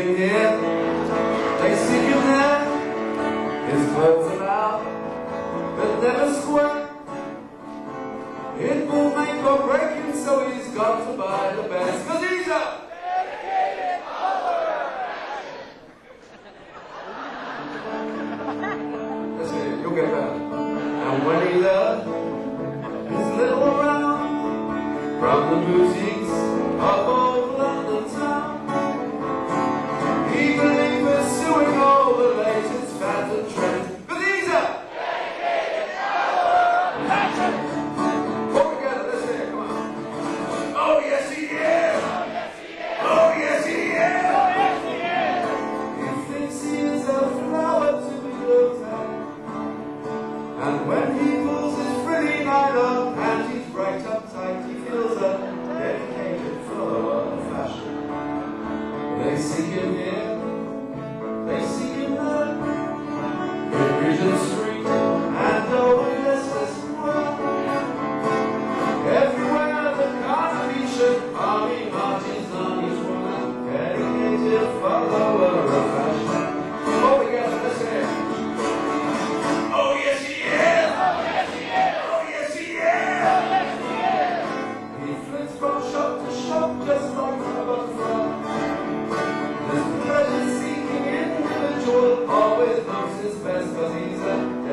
him here, they seek him there. His clothes are loud, but never square. It will make or break him, so he's got to buy the best, 'cause he's a dedicated follower of action. Listen here, you'll get better. And when he learned his little round from the boutiques of old London town, he believed pursuing all the latest fads and trends, 'cause he's a dedicated follower of passion. All together, let's hear it, come on. Oh yes he is! Oh yes he is! Oh yes he is! He thinks he is a flower to be looked at, and when he pulls his pretty night up and he's right uptight, he feels a dedicated follower of fashion. They seek him here, they seek him there, in Regent Street and over Leicester Square. Everywhere the Carnation army marches on each woman, dedicated follower of fashion. All together, let's hear it. Oh yes he is! Oh yes he is! Oh yes he is! Oh yes he is! He flits from shop to shop just like a butterfly. This pleasure-seeking individual always looks his best, 'cause he's a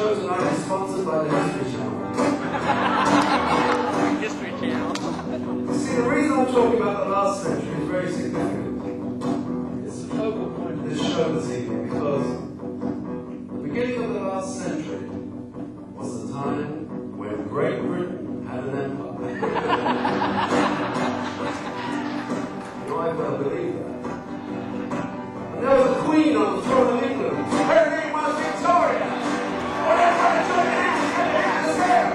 show tonight is sponsored by the History Channel. History Channel. See, the reason I'm talking about the last century is very significant. It's the focal point of this show this evening because the beginning of the last century was the time when Great Britain had an empire. You know, I don't believe that. And there was a queen on the throne of England. Her name was Victoria. Oh, that's what I'm doing. Hands there.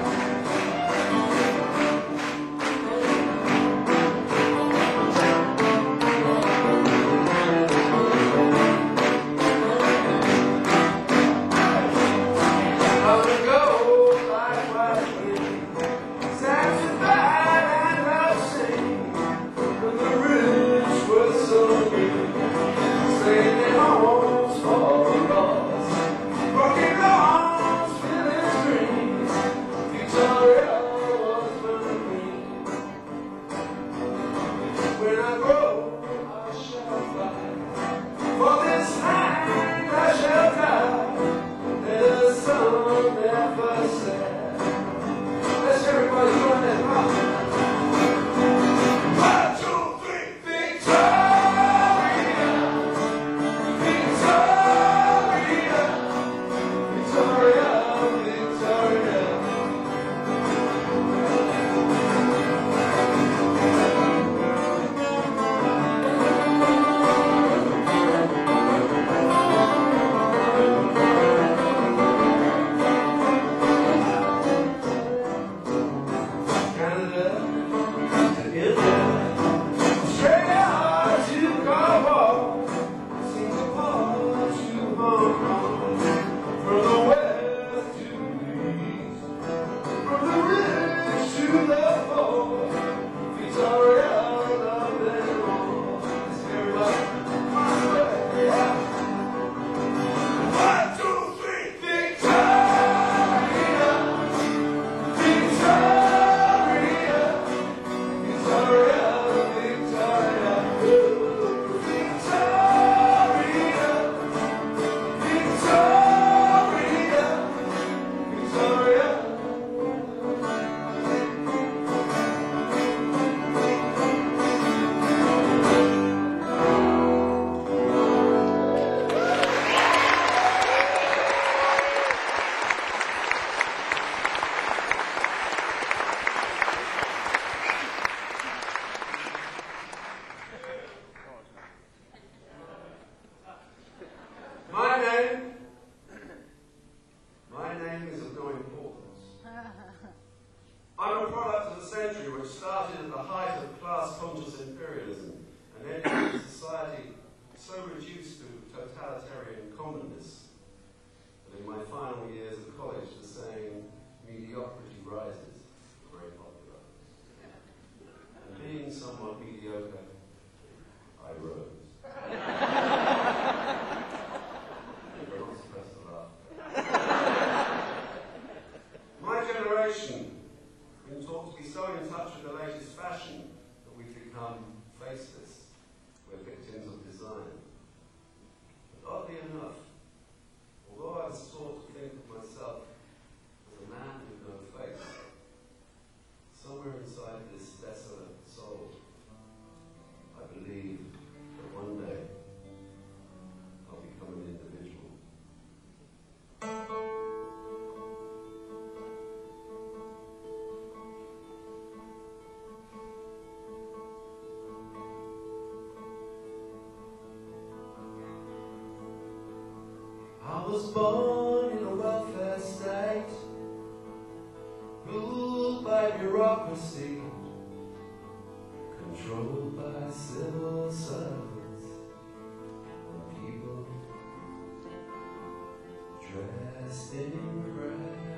My name is of no importance. I'm a product of a century which started at the height of class-conscious imperialism and ended in a society so reduced to totalitarian commonness that in my final years of college the saying, mediocrity rises, was very popular. And being somewhat mediocre, I rose. You're not supposed to laugh. My generation been taught to be so in touch with the latest fashion that we've become faceless. We're victims of design. But oddly enough, although I was taught to think of myself as a man with no face, somewhere inside this desolate soul, I believe that one day I'll become an individual. I was born in a welfare state, ruled by bureaucracy, controlled by civil servants, and people dressed in gray.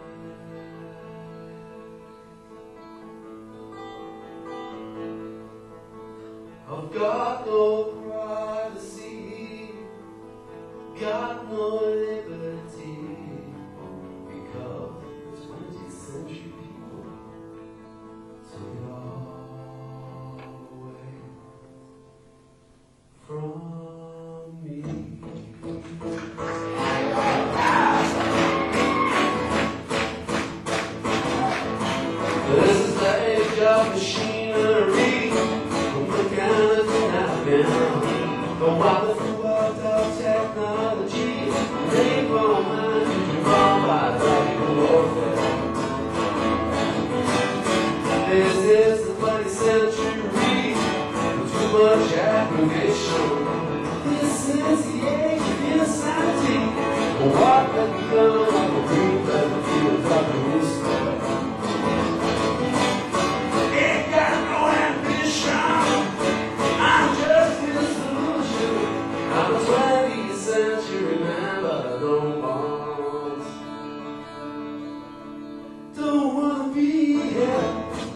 I've got no privacy, got no liberty, because the 20th century people took it all away from me. machinery from mechanical napkin. The wonderful world of technology, napalm and run by psychical warfare. This is the 20th century, too much aggravation. This is the age of insanity. What have become of the group that the field of the rooster? Ain't got no ambition. I'm just a solution. I'm a 20th century man, but I don't wanna be here.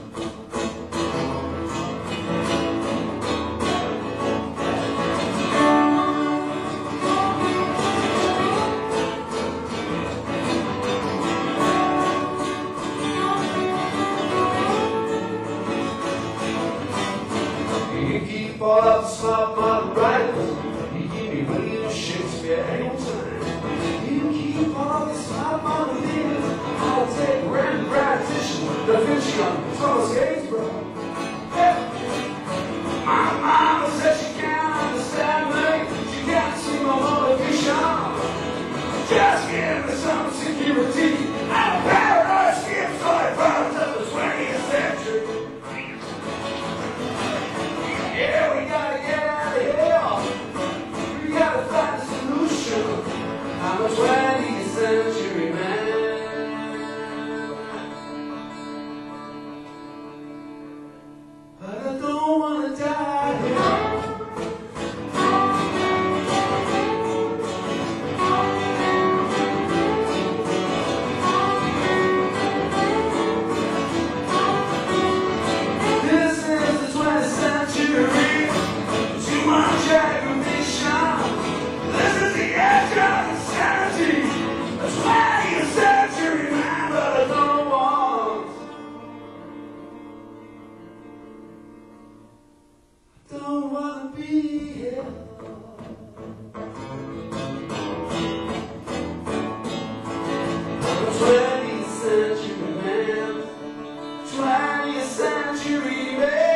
All up the smart modern writers. You give me William Shakespeare anytime. You keep all the smart modern leaders. I'll take Rembrandt, Titian, Da Vinci, Thomas Gainsborough. Yeah. My mama said she can't understand me. She can't see my motivation. Just give me some security. I'm a paradise schizoid product of the 20th century. Yeah, we gotta get out of here. We gotta find a solution. I'm a 20th century man, but I don't wanna die here. This is the 20th century. Too much aggravation. This is the edge of insanity. A 20th century man, but I don't wanna be here. I'm a 20th century man, 20th century man.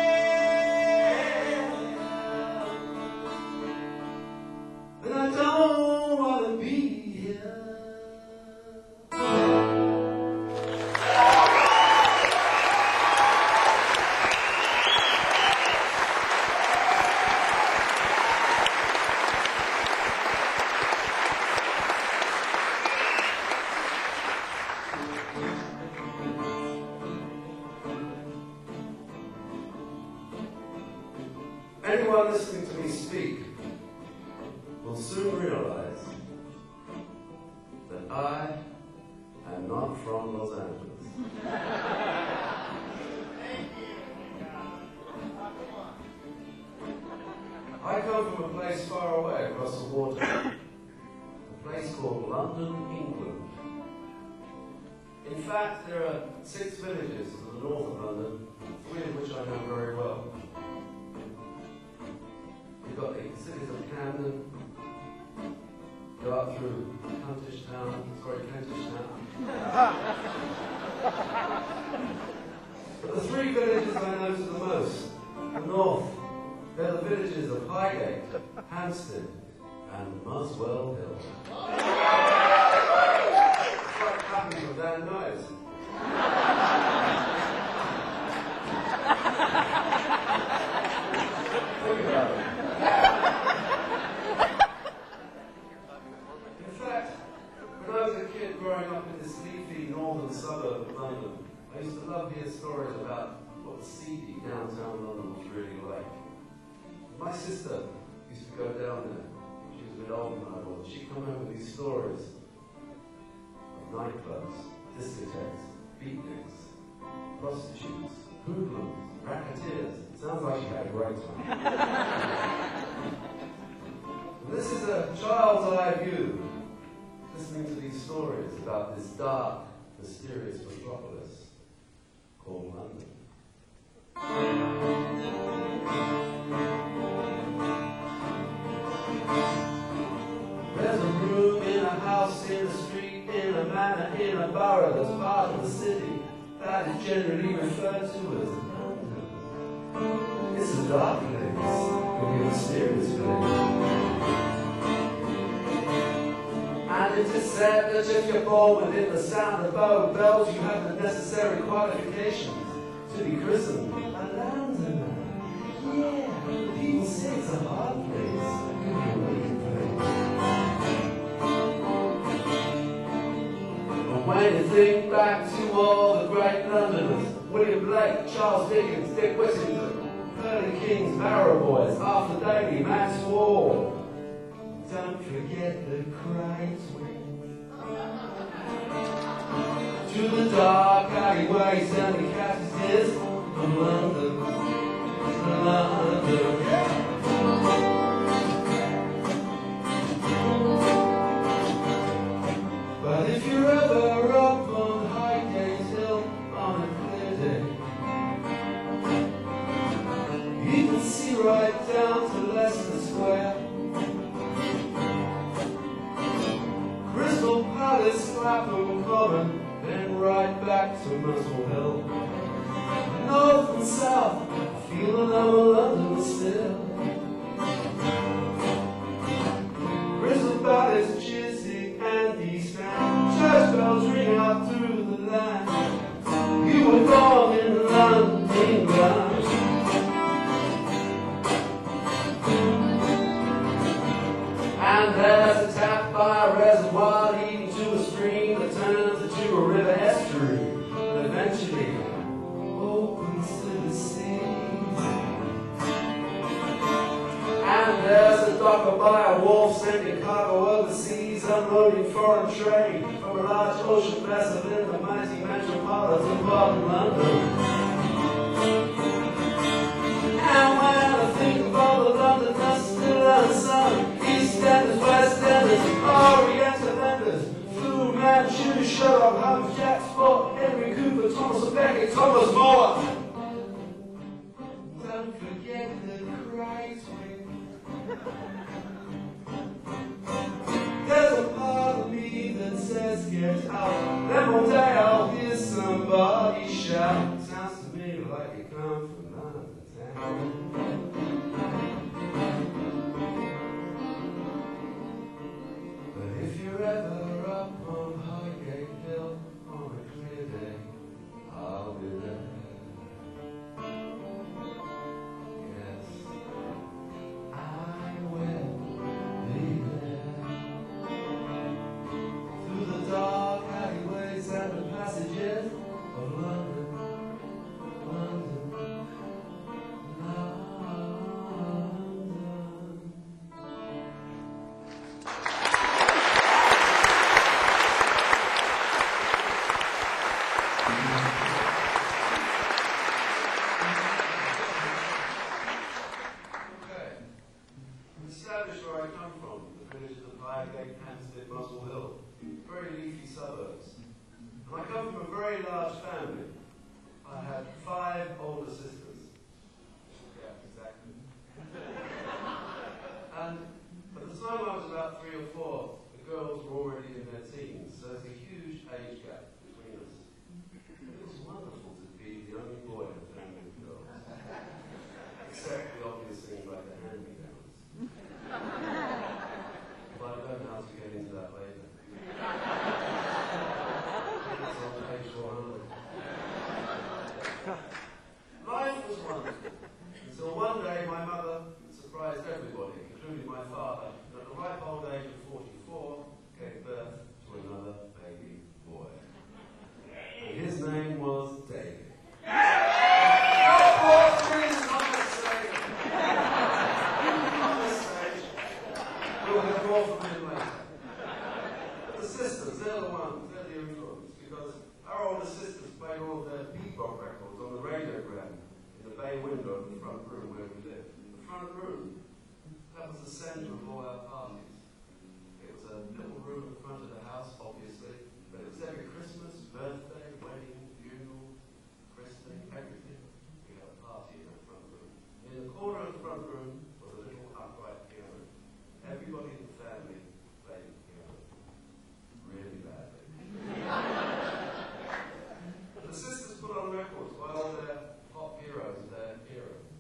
And I don't wanna be here. Anyone listening to me speak will soon realize that I am not from Los Angeles. I come from a place far away across the water, a place called London, England. In fact, there are 6 villages in the north of London, 3 of which I know very well. You've got the cities of Camden, go up through Kentish Town. But the 3 villages I know to the most, the north, they're the villages of Highgate, Hampstead, and Muswell Hill. It's like clapping for Dan Noyes. Think about it. In fact, when I was a kid growing up in this leafy northern suburb of London, I used to love to hear stories about what the seedy downtown London was really like. My sister used to go down there. She was a bit older than I was. She'd come home with these stories of nightclubs, discotheques, beatniks, prostitutes, hoodlums, racketeers. It sounds like she had a great time. This is a child's eye view, listening to these stories about this dark, mysterious metropolis called London. There's a room in a house, in a street, in a manor, in a borough that's part of the city that is generally referred to as It's a dark place, can be a mysterious place. And it is said that if you're born within the sound of bow bells, you have the necessary qualifications to be christened a Londoner. Yeah, people say it's a hard place, it can be a wicked place. But when you think back to all the great Londoners, William Blake, Charles Dickens, Dick Whittington, Pearly Kings, Barrow Boys, Arthur Daley, Max Ward, don't forget the Craigslist. To the dark alleyways and the cottages of London, London. But if you're ever up on Highgate Hill on a clear day, you can see right down to Leicester Square. Crystal Palace, Clapham Common, then right back to Muswell Hill. North and south, I feel that I'm a Londoner still. Crystal Palace, Chiswick and East End, church bells ring out through the land. You were born in London, England. And there's a tap by a reservoir leading to a stream that turns into a river estuary, and eventually opens to the sea. And there's a docker by a wharf sending cargo overseas, unloading foreign trade from a large ocean vessel in the mighty metropolitan part of London. And when I think of all the Londoners still unsung, EastEnders, Westenders, Oriental Enders, Fu Manchu, Sherlock Holmes, Jack Sport, Henry Cooper, Thomas Becket, Thomas More. Don't forget the Craigslist. There's a part of me that says get out. Then one day I'll hear somebody shout. Sounds to me like it comes from London town. But if you're ever up on Highgate Hill on a clear day, I'll be there. Yes, I will be there. Through the dark alleyways and the passages of London, London, London. Okay. I'm established where I come from, the villages of Highgate, Hampstead, Muswell Hill, very leafy suburbs. And I come from a very large family. I had 5 older sisters. Yeah, exactly. And at the time I was about 3 or 4, the girls were already in their teens, so there's a huge age gap between us. It was wonderful to be the only boy in a family of girls. Except the obvious thing like the hand-me-downs. But I don't know how to get into that later. It's on page 400. Life was wonderful. Until one day my mother surprised everybody, including my father, and at the ripe old age of 44, gave birth to another baby boy. And his name was David. We'll have more from him later. But the sisters, they're the ones, they're the influence, because our older sisters played all of their bebop records on the radiogram in the bay window of the front room where we lived. The front room, that was the centre of all our parties. It was a little room at the front of the house, obviously, but it was every Christmas, birthday, wedding, funeral, christening, everything. We had a party in that front room. In the corner of the front room was a little upright piano. Everybody in the family played the piano. Really badly. But the sisters put on records by all their pop heroes of their era.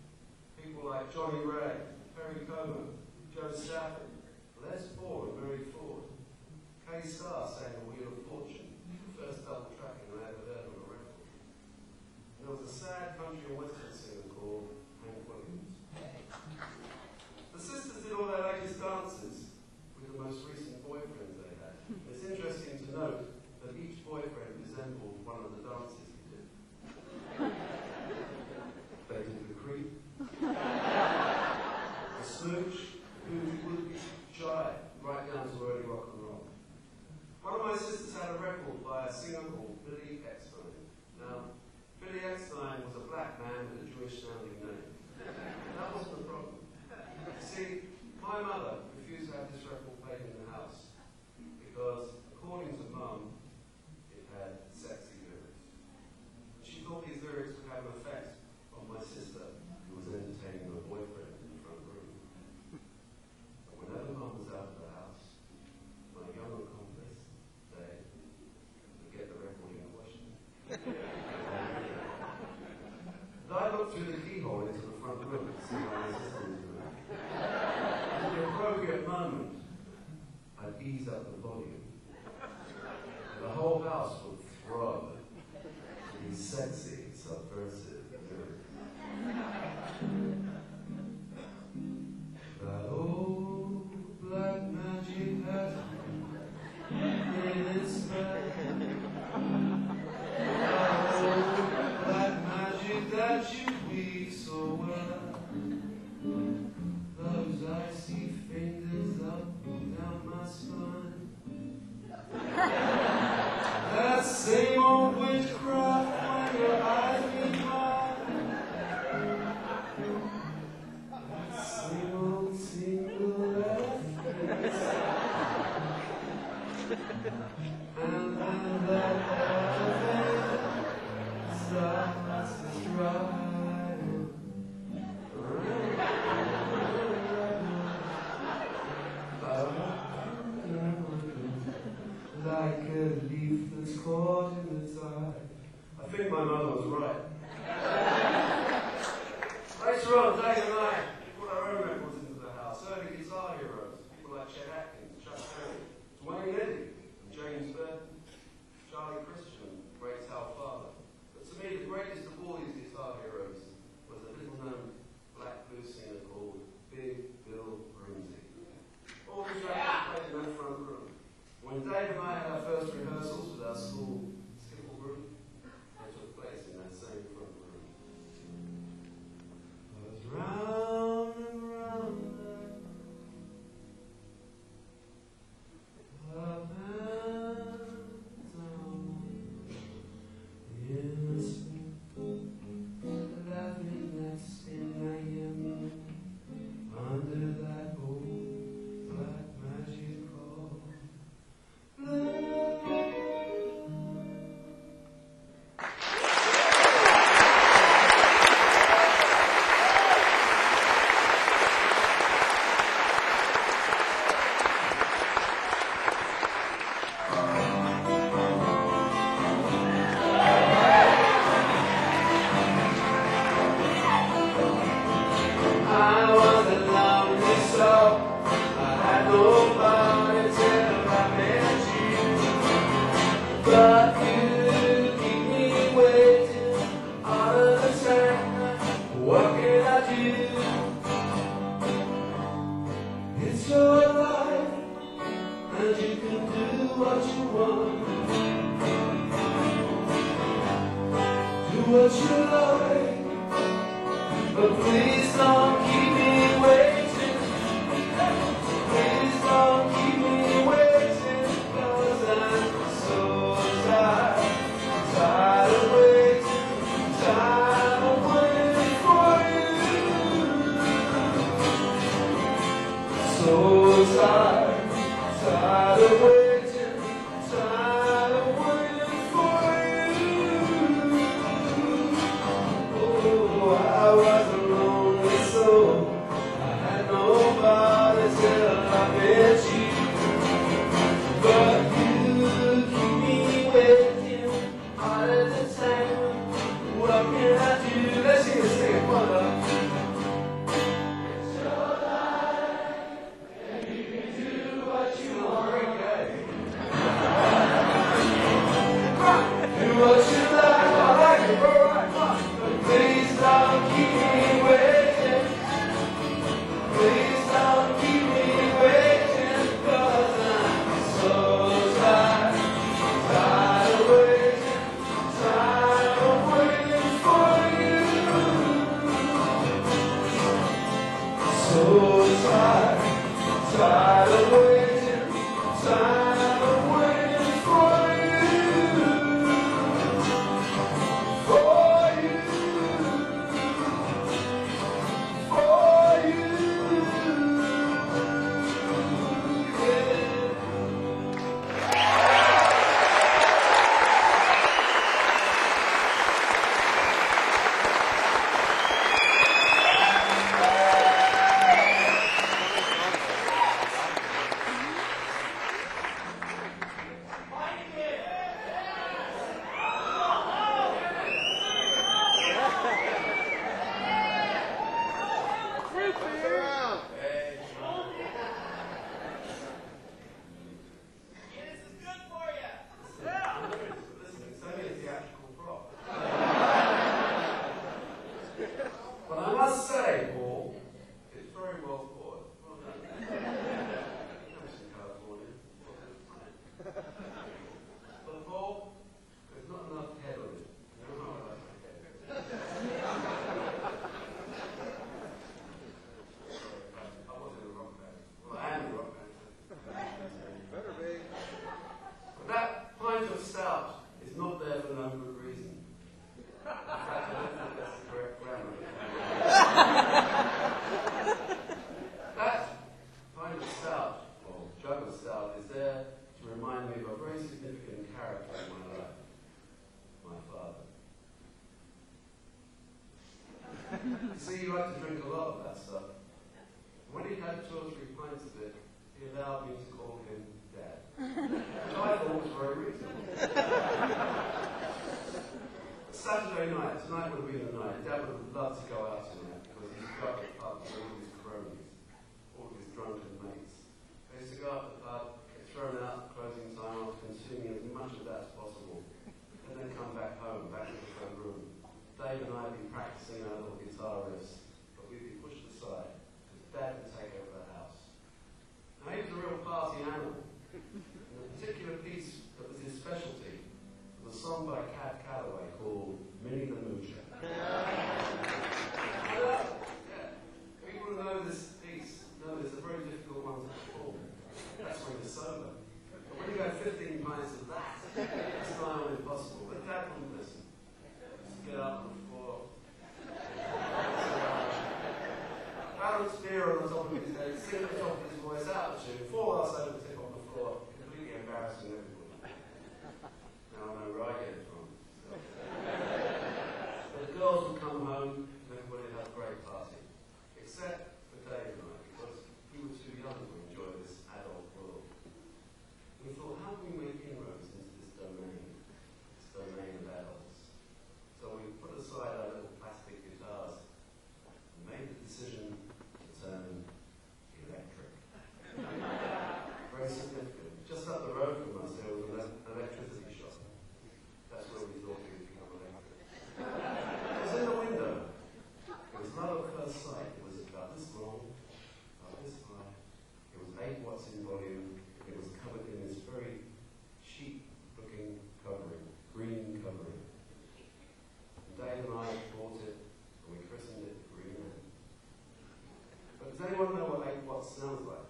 At the appropriate moment, I'd ease up the volume. The whole house would throb to these sexy, subversive lyrics. That old black magic has in its bed. That old black magic that you weave so well. Those icy fingers up down my spine. That same old witchcraft when your eyes meet mine. That same old single reference. And then that elephant starts to stride. Like a leaf that's caught in the tide. I think my mother was right. Later on, Dave and I put our own records into the house. Early guitar heroes, people like Chet Atkins, Chuck Berry, Dwayne Eddy, James Burton, Charlie Christian, great Hal Father. But to me, the greatest of all these guitar heroes was a little-known black blues singer called Big Bill Broomsey. All these records played in that front room. When Dave and I had our first rehearsals with our school skiffle group, they took place in that same front room. I was round and round, up and down, innocent, laughing next in Miami, under that old black magic called what you like, but please don't keep me waiting. Please don't keep me waiting, 'cause I'm so tired, tired of waiting, tired of waiting for you. So tired, tired of waiting, tired of waiting for you. I was a lonely soul. I had nobody till I met you. But you keep me waiting all of the time. What can I do? Let's sing this thing, come on up. It's your life, and you can do what you want. Okay. Do what you like. I like it, all right, come on. Please don't keep me waiting. Please don't keep me waiting, 'cause I'm so tired, tired of waiting, tired of waiting for you. So tired, tired of waiting, tired of waiting for you. It's not there for no good reason. In fact, I don't think that's the correct grammar. That pint of stout, or jug of stout, is there to remind me of a very significant character in my life. My father. You see, he liked to drink a lot of that stuff. When he had 2 or 3 pints of it, he allowed me to call him Dad. Which I thought was very reasonable. Saturday night, tonight would have been the night. Dad would have loved to go out tonight because he's got the pub with all his cronies, all of his drunken mates. They used to go out to the pub, get thrown out at closing time after consuming as much of that as possible, and then come back home, back to the front room. Dave and I would be practicing our little guitar riffs, but we'd be pushed aside because Dad would take over the house. Now he was a real party animal, and a particular piece that was his specialty was a song by Cab Calloway called Minnie the Moocher. People who know this piece know it's a very difficult one to perform. That's when you're sober. But when you go 15 pints of that, it's nigh on impossible. But Dad wouldn't listen. Just get up on the floor. Balance beer on the top of his head, sing at the top of his voice out of tune, fall us over the tip on the floor, completely embarrassing everybody. Now I know where I get it from. But the girls would come home and everybody would have a great party. Except for Dave and I, because we were too young to enjoy this adult world. We thought, how can we make inroads into this domain of adults? So we put aside our little plastic guitars and made the decision to turn electric. Very significant. Just up the road from us there was an electricity shop. That's where we thought we would become electric. It was in the window. It was love at first sight. It was about this long, about this high. It was 8 watts in volume. It was covered in this very cheap-looking covering, green covering. And Dave and I bought it, and we christened it Green Ant. But does anyone know what 8 watts sounds like?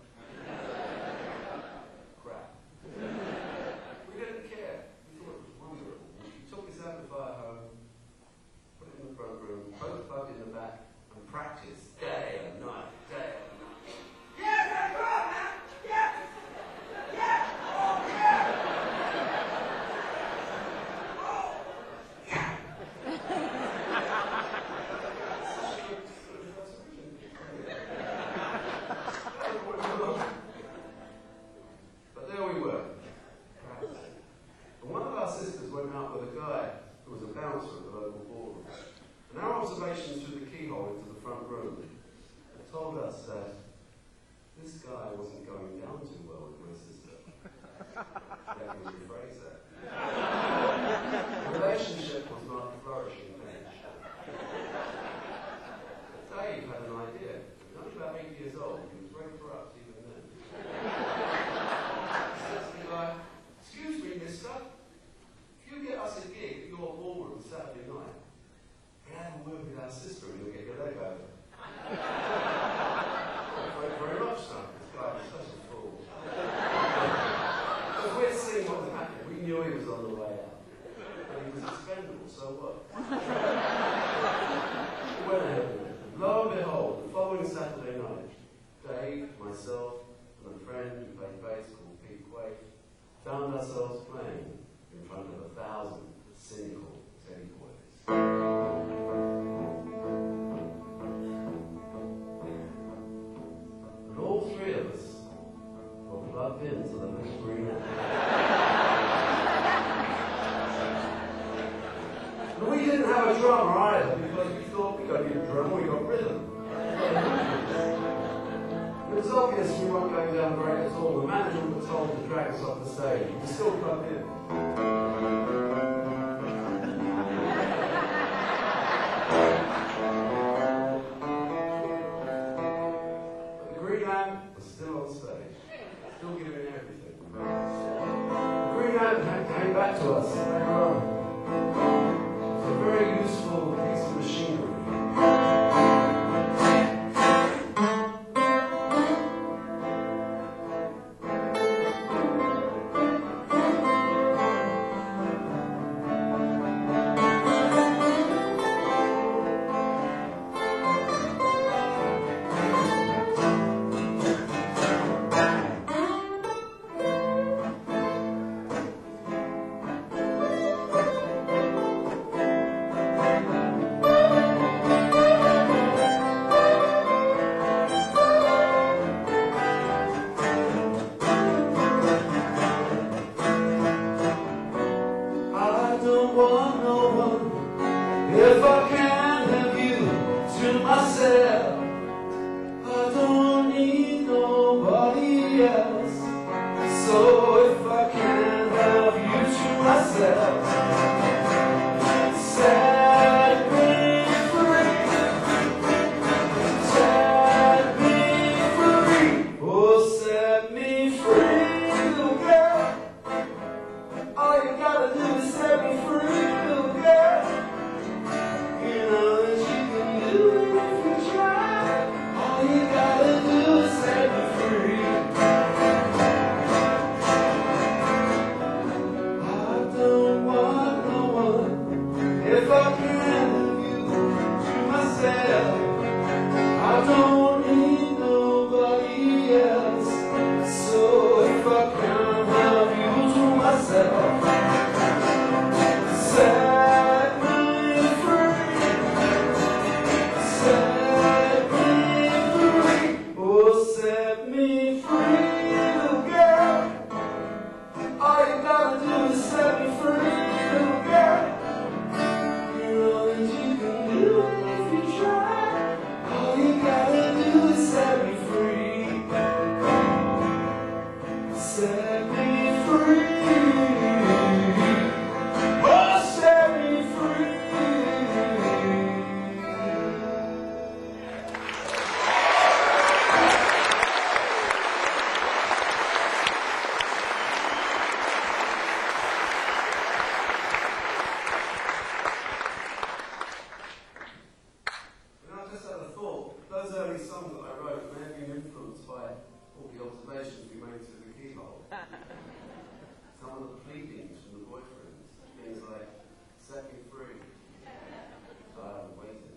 Crap. We didn't care. We thought it was wonderful. We took this amplifier home, put it in the front room, both plugged in the back, and practiced day and night, day and night. Yeah, that's right, man! Yeah! Yeah! Oh, yeah! Oh! Yeah! But there we were, practicing. And one of our sisters went out with a guy who was a bouncer at the local ballroom. And our observations through the keyhole into the front room had told us that this guy wasn't going down too well with my sister. Let me rephrase that. The relationship was not flourishing then. But Dave had an idea. He was only about 8 years old. He was very corrupt even then. He said to the guy, "Excuse me, mister, if you get us a gig at your ballroom Saturday night, have a word with our sister and you'll get your leg over." Thank you very much, son. This guy was such a fool. Because we'd seen what was happening. We knew he was on the way out. And he was expendable, so what? We went ahead with it. Lo and behold, the following Saturday night, Dave, myself, and a friend who played bass called Pete Quaife found ourselves playing in front of 1,000 cynical Teddy boys. And all 3 of us were plugged into the little Green Ant. And we didn't have a drummer either because we thought we got a drummer, we got rhythm. It was obvious we weren't going down great at all. The manager was told to drag us off the stage. We were still plugged in. But the Green Ant was still on stage, still giving everything. The Green Ant came back to us later on. It's a very useful piece of machinery. don't want no one. If I can't have you to myself, I don't need nobody else. So if I can't have you to myself, set me free, set me free, oh set me free, little girl. All you gotta do is set me free, little girl. You know that you can do it if you try. All you gotta do is set me free. I don't want no one. If I can't have you to myself, I don't need nobody else. So if I can't have you to myself, set me free, set me free, oh set me free, little girl. All you gotta do is set me free, little girl. You know that you can do it if you try. All you gotta do is set me free, set me free. Oh, set me free. I just had a thought. Those early songs that I wrote may have been influenced by all the observations we made through the keyhole. Some of the pleadings from the boyfriends, things like, set me free. Tired of waiting.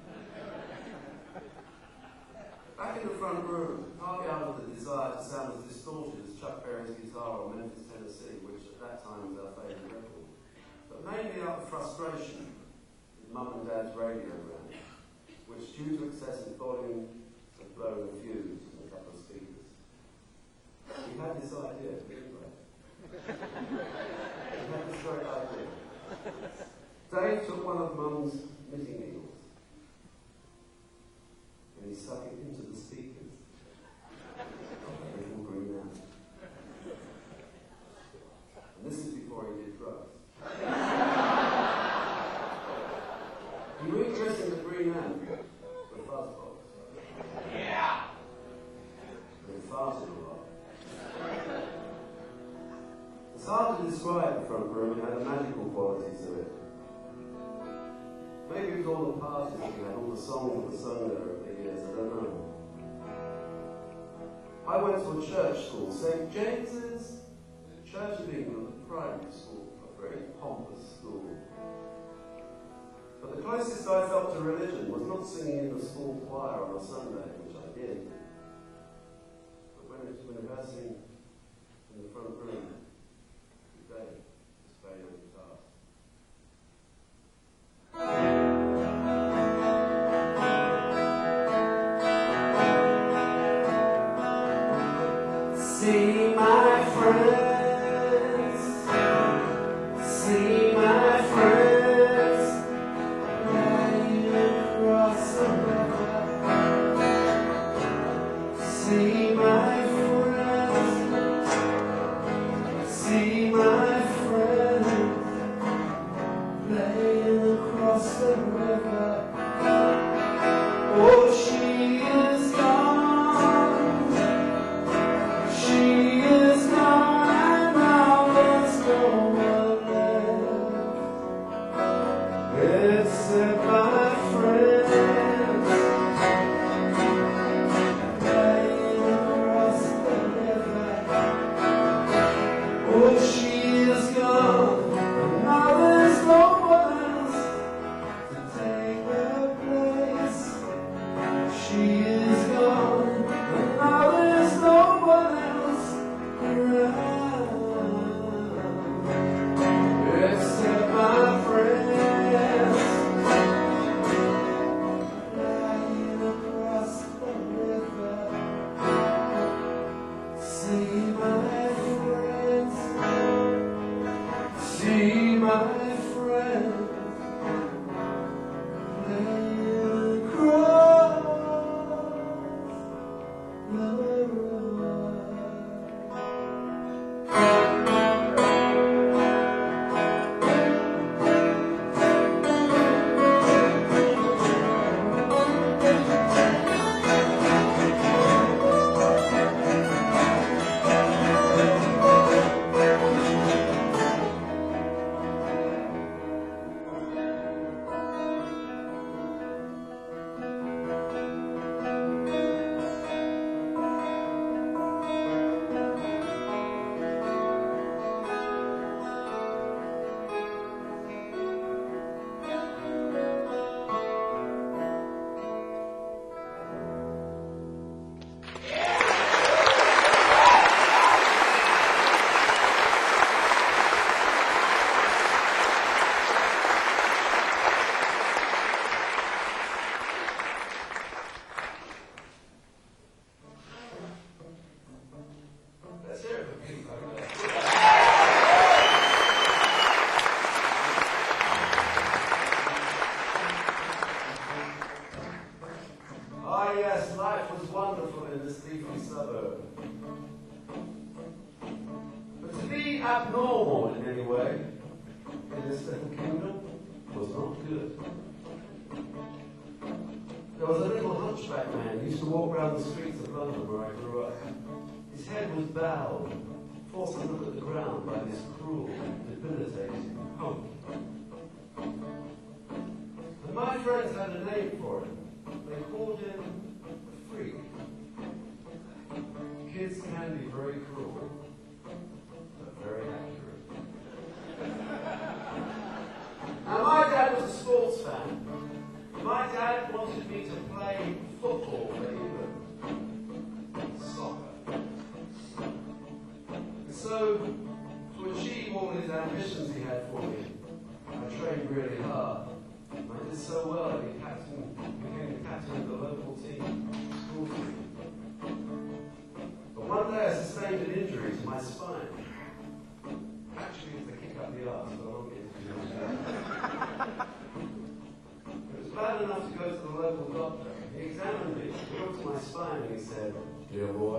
Back in the front room, partly out of the desire to sound as distorted as Chuck Berry's guitar on Memphis, Tennessee, which at that time was our favourite record, but mainly out of frustration with Mum and Dad's radio round, which due to excessive volume had blown a fuse in a couple of speakers. We had this idea, didn't we? We had this great idea. Dave took one of Mum's knitting needles and he stuck it into the speakers of the little green ant. And this is before he did drugs. You were interested in the green ant, the fuzzbox. Yeah! But it farted a lot. It's hard to describe the front room, it had a magical quality to it. Maybe it was all the parties that we had, all the songs that were sung there over the years, I don't know. I went to a church school, St. James's Church of England, a private school, a very pompous school. But the closest I felt to religion was not singing in the school choir on a Sunday, which I did, but when it was rehearsing in the front room, with Dave, just playing on guitar. See my friends, see my friends, lying across the river. See my friends, see my friends, playing across the river. Oh, she is gone. She is gone, and now there's no one left except my friends lying across the river. Oh, she is gone, and now there's no one else to take her this little kingdom was not good. There was a little hunchback man who used to walk around the streets of London where I grew up. His head was bowed, forced to look at the ground by this cruel, debilitating hump. And my friends had a name for him. They called him the Freak. Kids can be very cruel, but very accurate. Now my dad was a sports fan. My dad wanted me to play football for England. Soccer. So, to achieve all his ambitions he had for me, I trained really hard. I did so well I became the captain of the local team, school team. But one day I sustained an injury to my spine. Actually, it's a kick up the arse, but I won't get into that. It was bad enough to go to the local doctor. He examined me, he looked at my spine and he said, "Dear boy,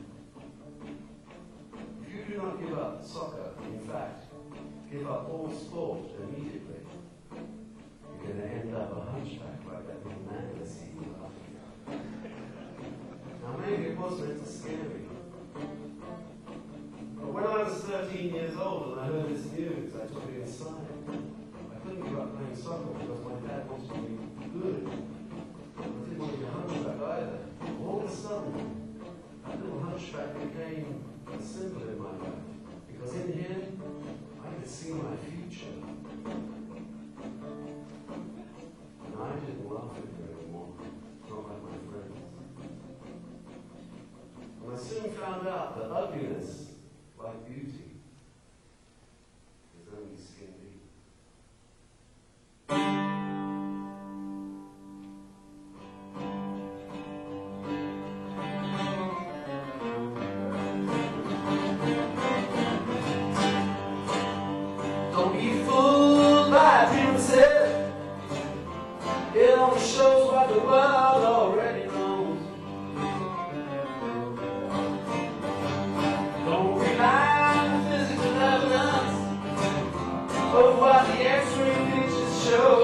if you do not give up soccer, in fact, give up all sport immediately, you're going to end up a hunchback like that little man I see you laughing at." Now maybe it was meant to scare me. But when I was 13 years old and I heard this news, I took it inside. I couldn't give up playing soccer because my dad wanted me to be good. I didn't want to be a hunchback either. All of a sudden, that little hunchback became a symbol in my life. Because in him, I could see my future. And I didn't laugh at him anymore, not like my friends. And I soon found out that ugliness, like beauty, is only skin deep. Don't be fooled by appearances. It only shows what the world already knows. Don't rely on the physical evidence of what the X-ray pictures show.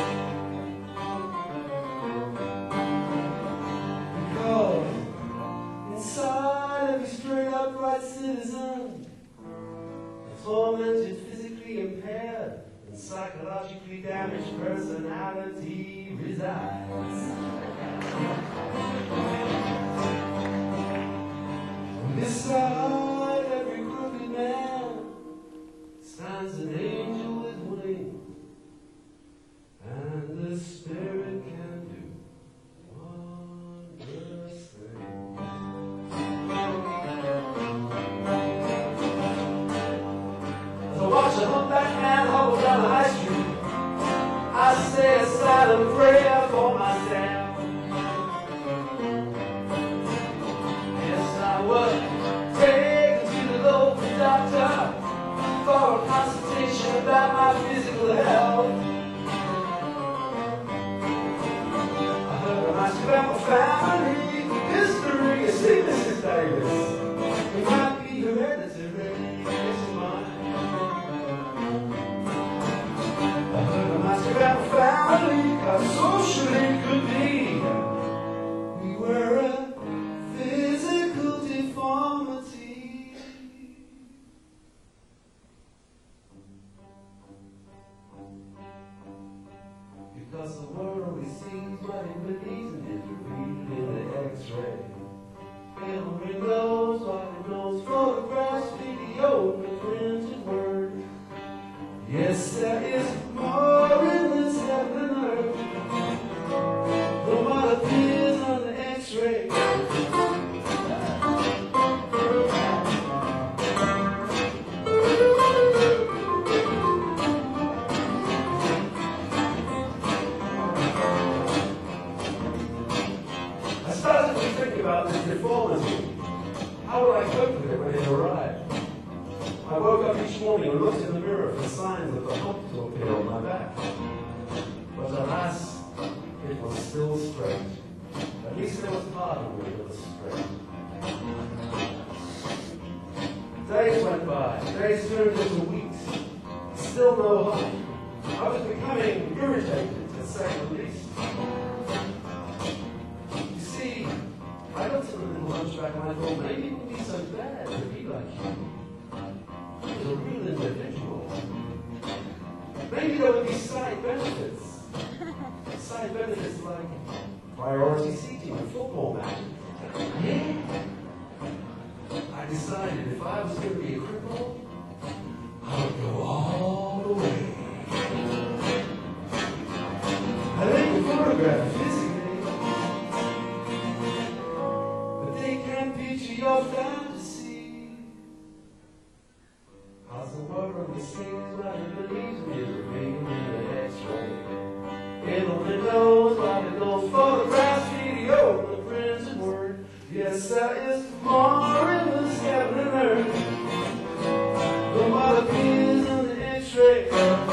Because inside every straight upright citizen, a tormented, physically impaired, and psychologically damaged personality resides. Beside every crooked man stands an angel with wings, and the spirit can do wondrous things. As I watch a humpback man hobble down the high street, I say a silent prayer for myself. Yes, I was taken to the local doctor for a consultation about my physical health. I heard a nice about my family history. You see, Mrs. Davis, it might be hereditary, it's mine. I heard a nice about my family, how social it could be. We were a physical deformity. Because the world only sees what it really isn't if you read it in the X-ray. It only knows what it knows. Photographs, video, and printed word. Yes, there is more in this heaven and earth than what appears on the X-ray. I started to think about this deformity. How would I cope with it when it arrived? I woke up each morning and looked in the mirror for signs of the hump to appear on my back. But alas, it was still straight. At least there was part of me that was straight. Days went by. Days turned into weeks. Still still no hope. I was becoming irritated, to say the least. You see, I looked at the little hunchback and I thought, maybe it wouldn't be so bad to be like you. He was a real individual. Maybe there would be side benefits. Side benefits like priority seating in football matches. Yeah. I decided if I was going to be a cripple, I would go all the way. I think the photograph physically, but they can't picture your fantasy. How's the world the same what it believes me to be in the X-ray? It only knows what it knows. Photographs, video, the printed word. Yes, there is more in this heaven and earth than what appears in the X-ray.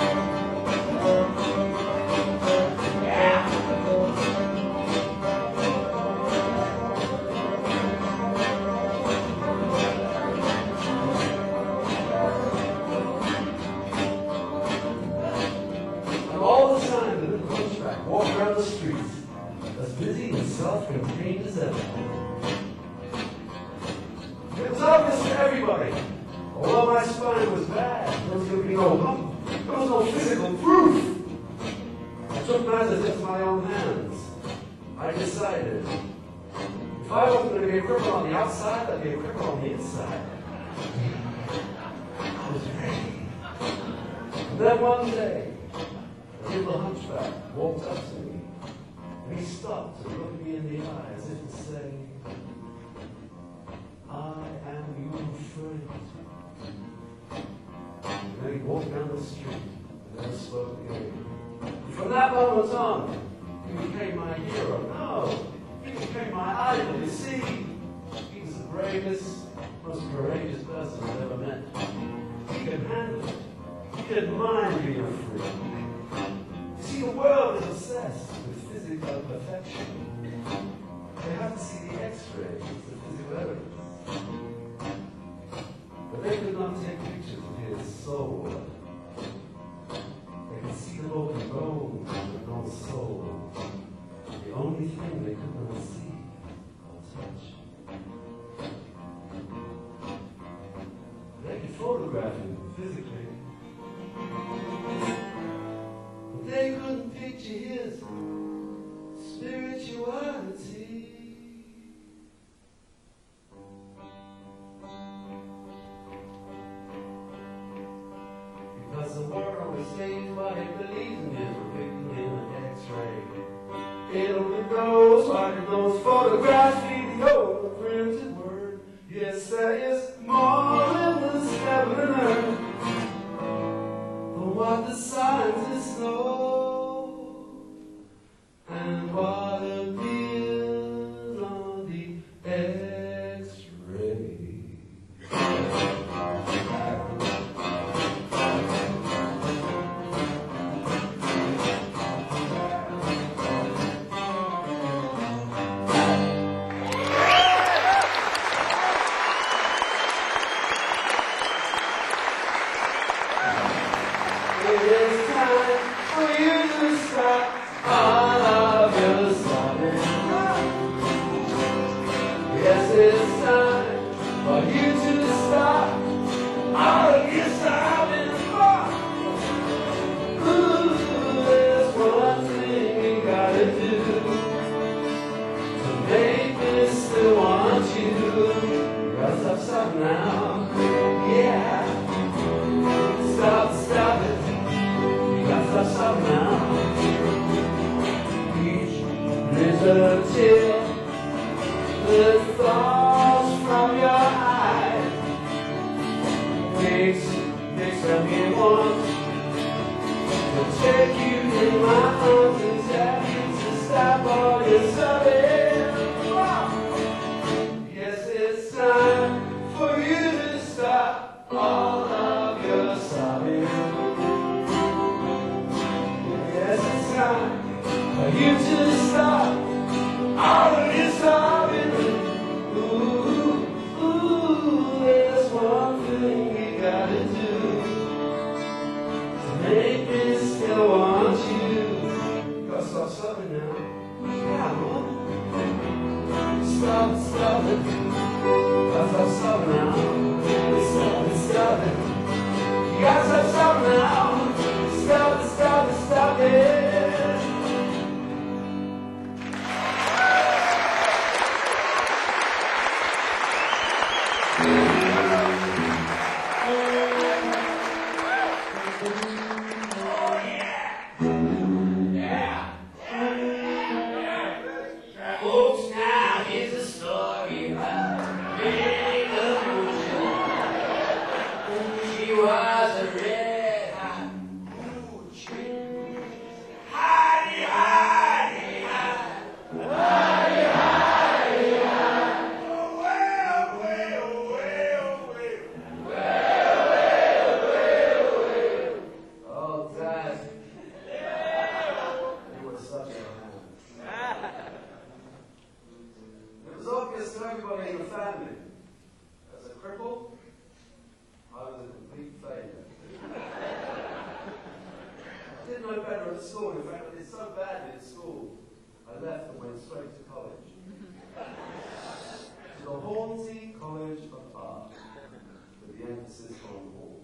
Walk around the streets, as busy and self-contained as ever. It was obvious to everybody. Although my spine was bad, there was going to be no hump. There was no physical proof. I took matters into my own hands. I decided, if I wasn't going to be a cripple on the outside, I'd be a cripple on the inside. I was ready. And then one day, the little hunchback walked up to me, and he stopped and looked me in the eye as if to say, I am your friend. And then he walked down the street and never spoke again. And from that moment on, he became my hero. No, he became my idol. You see, he was the bravest, most courageous person I've ever met. He could handle it. He didn't mind being a freak. See, the world is obsessed with physical perfection. They have to see the X-rays, the physical evidence. But they could not take pictures of his soul. They could see the broken bones but no soul. The only thing they could not see or touch. They could photograph him physically. They couldn't picture his spirituality. Because the world is saying what it believes in is written in an X-ray. It only knows what it knows. Photographs, video, the printed word. Yes, there is more in this heaven and earth than what the scientists know, and what appears on the X-ray. It is time for you to stop all of your sobbing. Yes, it's time for you to stop all of your sobbing. Ooh, there's one thing you gotta do to make me still want you. You gotta stop sobbing now. Yeah. Stop it. Stop now. Each little tear that falls from your eye makes me want to take you in my arms and tell you to stop all your sobbing. Yes, it's time for you to stop all of your sobbing. For you to stop all of your sobbing. Ooh, there's one thing you gotta do didn't know better at school. In fact, I did so badly at school, I left and went straight to college. To the Hornsey College of Art, with the emphasis on horn.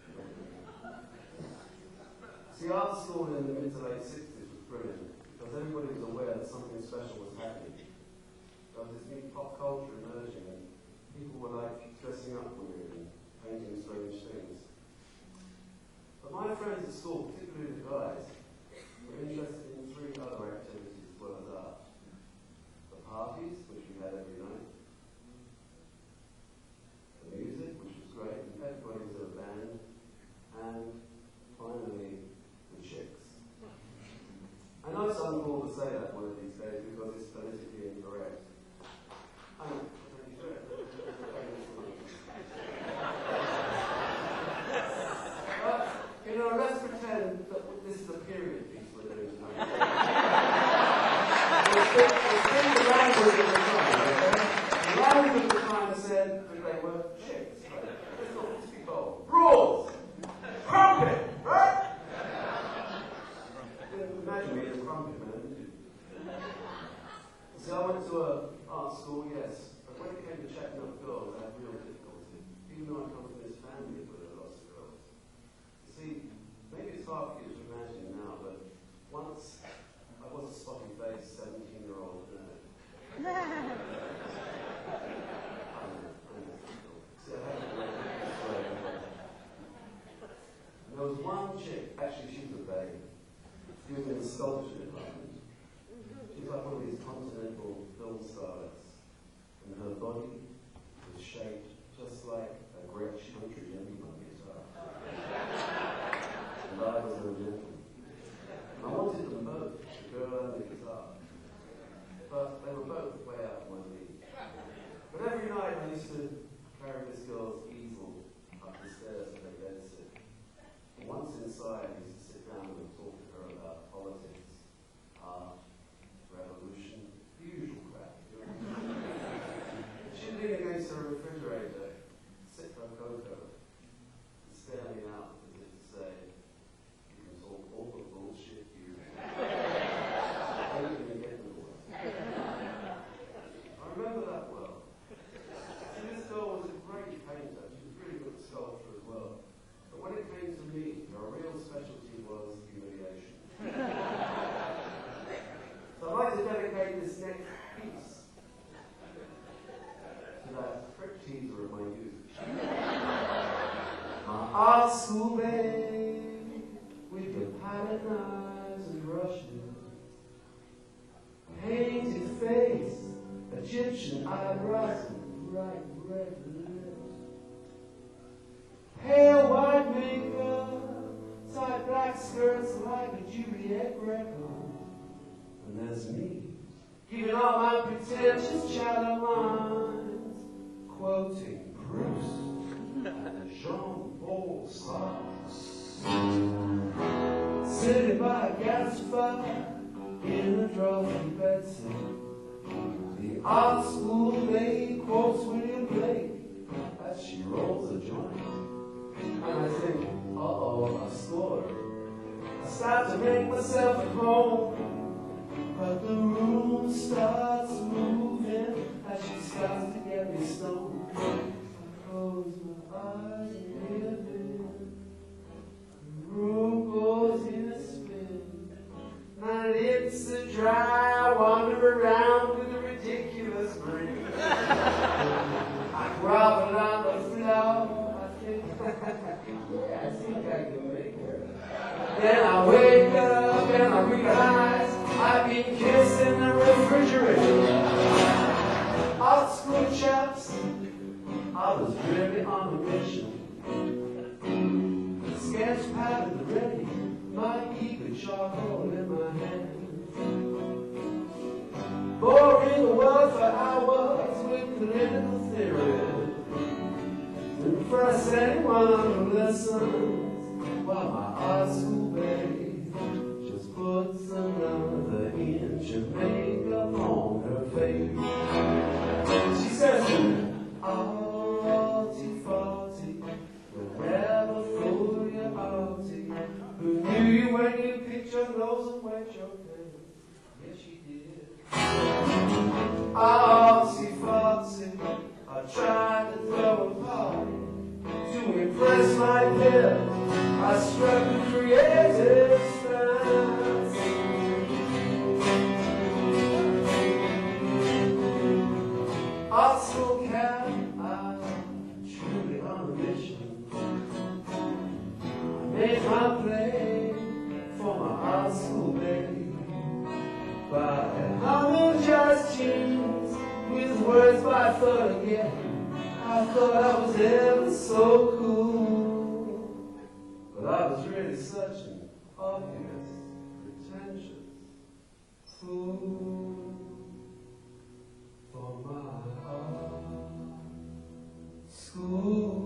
See, art school in the mid to late 60s was brilliant, because everybody was aware that something special was happening. There was this new pop culture emerging, and people were like dressing up weird and painting strange things. But my friends at school, particularly the guys, were interested in 3 other activities as well as art. The parties, which we had every night. The music, which was great, and everybody was in a band. And finally, the chicks. I know it's uncool to say that one of these days because it's politically incorrect. I know, you know, let's pretend that this is a period piece we're doing tonight. It's the language of the time, okay? The language of the time said that they were chicks, right? Let's be bold. Rules! Crumpet! Right? Imagine me as a crumpet man, didn't you? So I went to an art school, yes. But when it came to checking up girls, I had real difficulty. Even though I come from this family with lots of girls. See, maybe it's hard for you to imagine now, but once I was a spotty-faced 17-year-old nerd. See, I had to and there was one chick, actually she was a babe. She was in the sculpture department. She was like one of these continental film stars. And her body was shaped just like a Gretsch country gentleman guitar. And I was no gentleman. I wanted them both, the girl and the guitar. But they were both way out of my league. But every night I used to carry this girl's easel up the stairs to her bedsit. And once inside, I used to sit down and talk to her about politics, art, revolution, the usual crap. She'd lean against her refrigerator, sip her cocoa, and stare me out as if to say, you can talk all the bullshit you I ain't gonna get nowhere. I remember that well. See, this girl was a great painter. She was really good at sculpture as well. But when it came to me, her real specialty was humiliation. So I'd like to dedicate this next piece to that prick teaser of my youth. My art school babe, with your palette knives and brushes, painted face, Egyptian eyebrows, and bright red lips, pale white makeup, tight black skirts like a Juliet Greco. And there's me, giving all my pretentious chatter lines, quoting Proust and Jean-Paul Sartre, sitting by a gas fire in a drowsy bedsit. The art school maid quotes William Blake as she rolls a joint. And I think, uh-oh, I scored. I start to make myself at home, but the room starts moving as she starts to get me stoned. I close my eyes and live in. The room goes in a spin. My lips are dry, I wander around with a ridiculous grin. I grovel on the floor, I think, yeah, I think I can make it. Then I wake up and I realize I've been kissing the refrigerator. Art school chaps, I was really on a mission. Sketch pad is ready, my eager charcoal in my hand. Boring the world for hours with political theory. Impress anyone who listens while my art school babe just puts another inch of makeup on her face. She says to me, arty farty, you'll never fool your auntie, who knew you when you picked your nose and wet your pen. Yes, she did. Artsy fartsy, I tried to throw a party to impress my peers. I struck a creative stance. Art school cat, I'm truly on a mission. I made my play for my art school day by humming jazz tunes with words by thought again. I thought I was ever so cool, but I was really such an obvious, pretentious fool for my art school.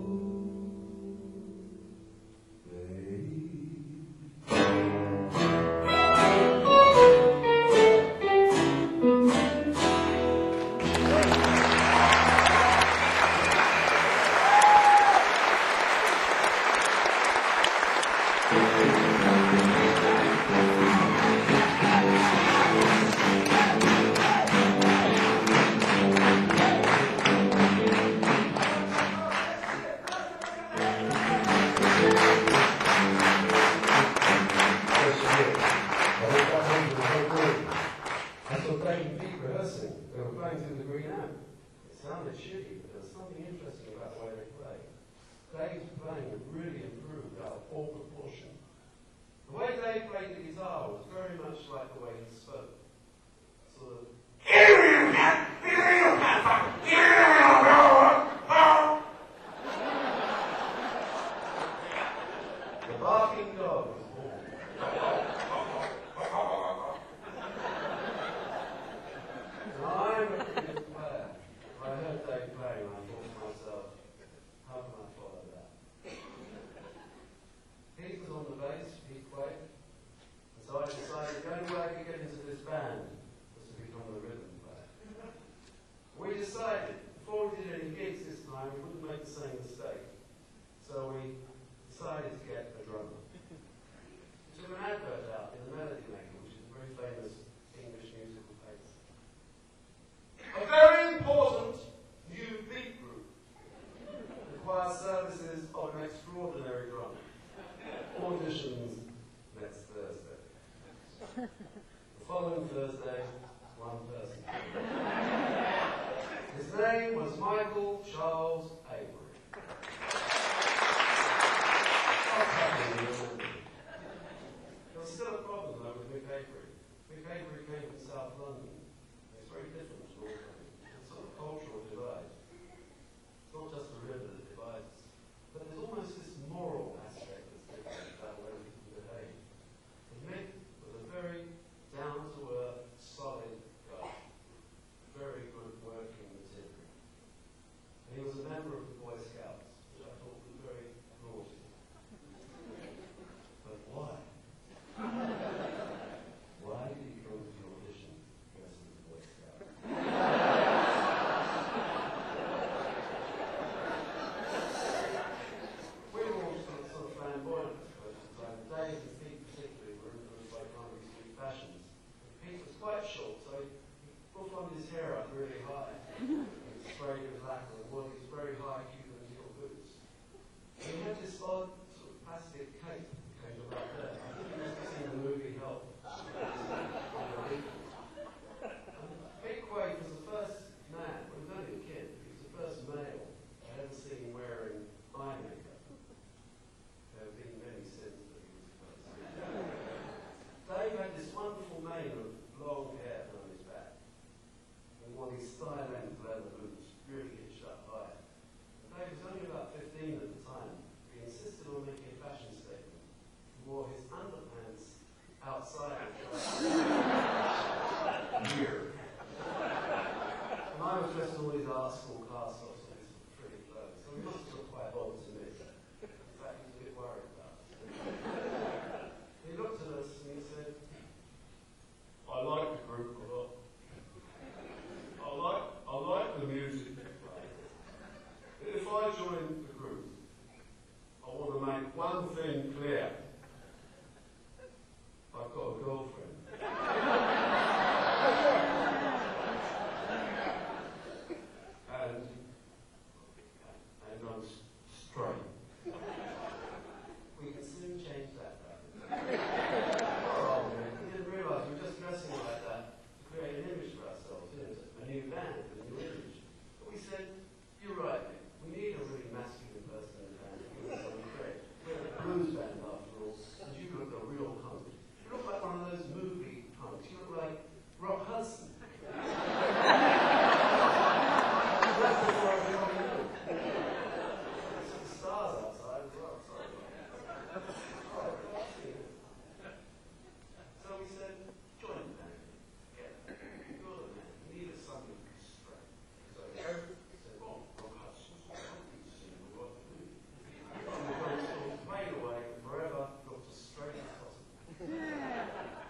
I like the group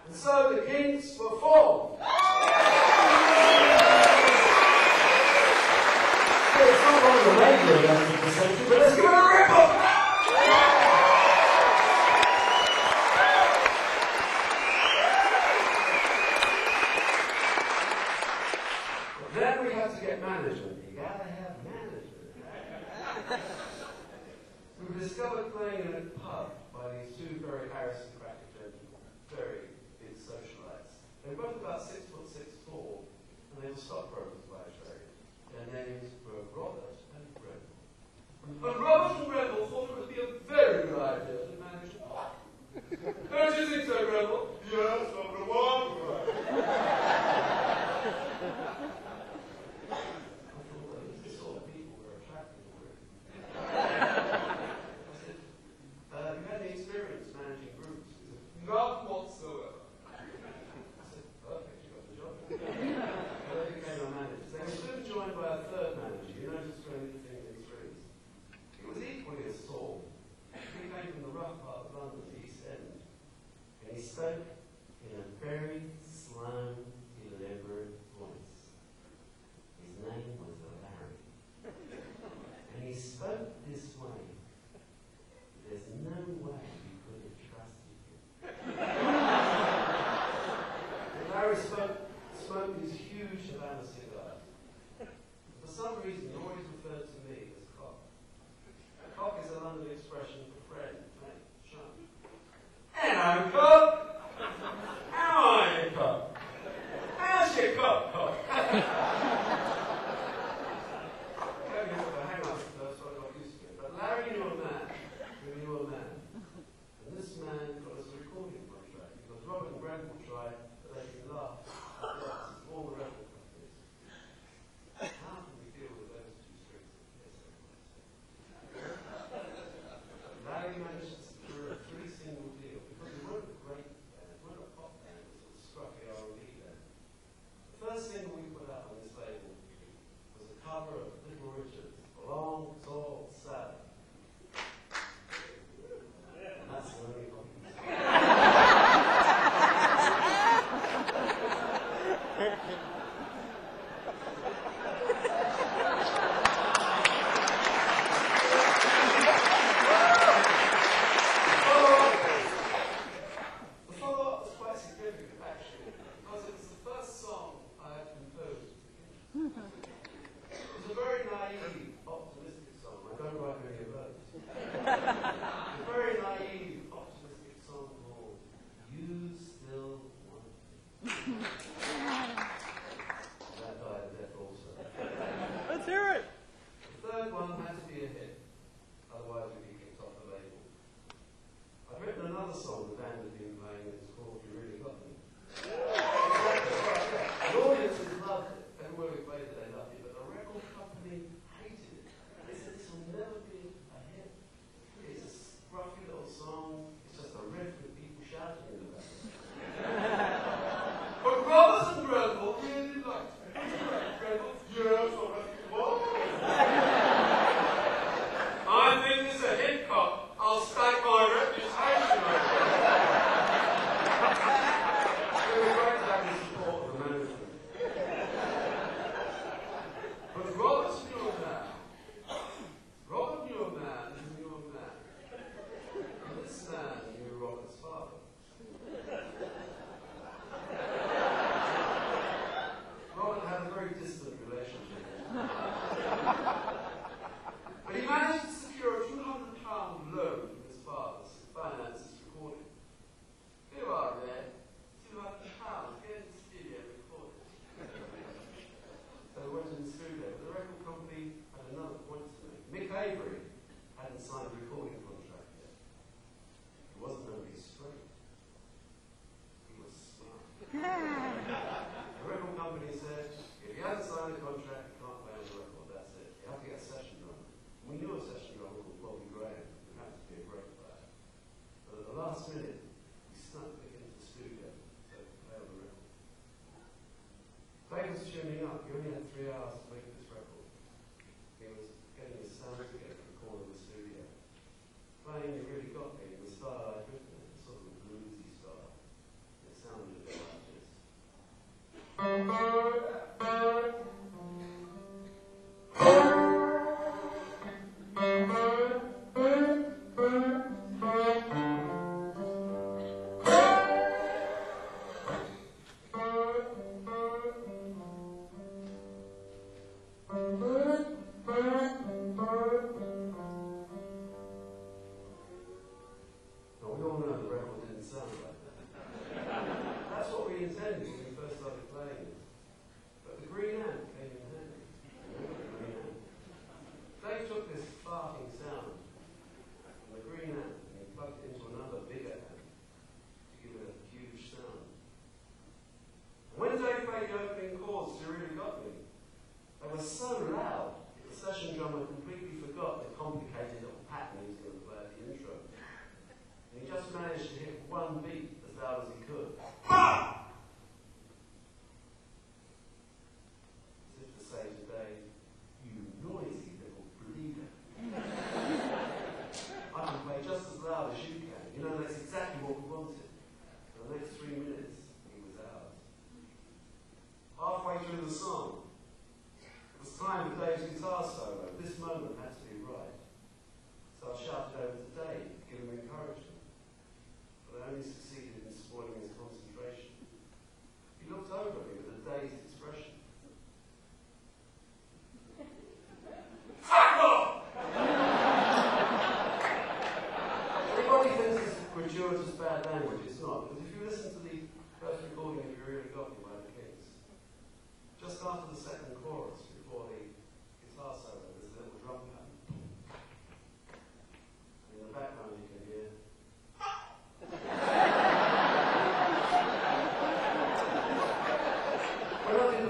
And so the Kinks were formed. It's not on the radio, but let's give it a ripple! Then we have to get management. You gotta have management. We were discovered playing in a pub by these two very aristocratic gentlemen, very big socialites. They were both about 6'6", and they were stockbrokers by trade. Their names were Robert and Greville. And Robert and Greville thought it would be a very good idea to manage a pub. Don't you think so, Greville? Yes, number one. Not whatsoever. I said, perfect, you got the job. They became our managers. They were soon joined by a third manager. You notice strange thing in threes. He was equally as tall. He came from the rough part of London, the East End. And he spoke in a very slow, deliberate voice. His name was Larry. And he spoke this way. There's no way you could have trusted him. Larry smoked these huge Havana cigars. For some reason, he always referred to me as Cock. Cock is a London expression for friend, mate, chum. Hello, Cock! How are you, Cock? How's your cock, Cock? Hang on, that's what I got used to it. But Larry knew a man. And this man got us a recording contract because Robert and Grenville tried, but they could laugh at all the record companies. How can we deal with those two strings? Larry managed to secure a 3-single deal because we weren't a great band, we weren't a pop band, it was sort of scruffy R&B band. The first single we put out on this label was a cover of Little Richard's Long, Tall, Sad. That's the only copy. The follow-up was quite significant, actually, because it was the first song I had composed. It was a very naive, optimistic song. I don't write many of those. A very naive, optimistic song called You Still Want Me. That died of death also. Let's hear it. The third one had to be a hit, otherwise we'd be kicked off the label. I've written another song the band had been playing, and it's called You Really Got Me. The audiences loved it. Everywhere we played it, they loved it, but the record company hated it. They said this will never be a hit. It's a scruffy little song. It's just a riff with people shouting in the background. But Robert and Grenville really liked it. Grenville, yes, all right. What? I think it's a hit, Cock. I'll stake my reputation on it. It was great to have the support of the management. But Robert knew a man. Robert knew a man who knew a man. And this man knew Robert's father. Robert had a very distant relationship. But he managed to secure a £200 loan from his father to finance his recording. Here you are, there. £200. Get in the studio and record it. So we went in the studio, but the record company had another point to make. Mick Avery hadn't signed a recording contract yet. He wasn't only straight. He was smart. The record company said, if you haven't signed a contract, you can't play on the record, that's it. You have to get a session drummer. We knew a session drummer called Bobby Graham, who happened to be a great player. But at the last minute, we snuck Mick into the studio so we could play on the record. Dave was tuning up. He only had 3 hours to make this record. He was getting his sound together in the corner of the studio. Playing You Really Got Me in the style I'd written it, sort of a bluesy style. It sounded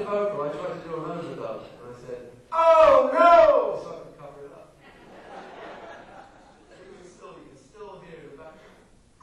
vocal, I tried to do an overdub, and I said, "Oh no!" So I could cover it up. You can still hear the background.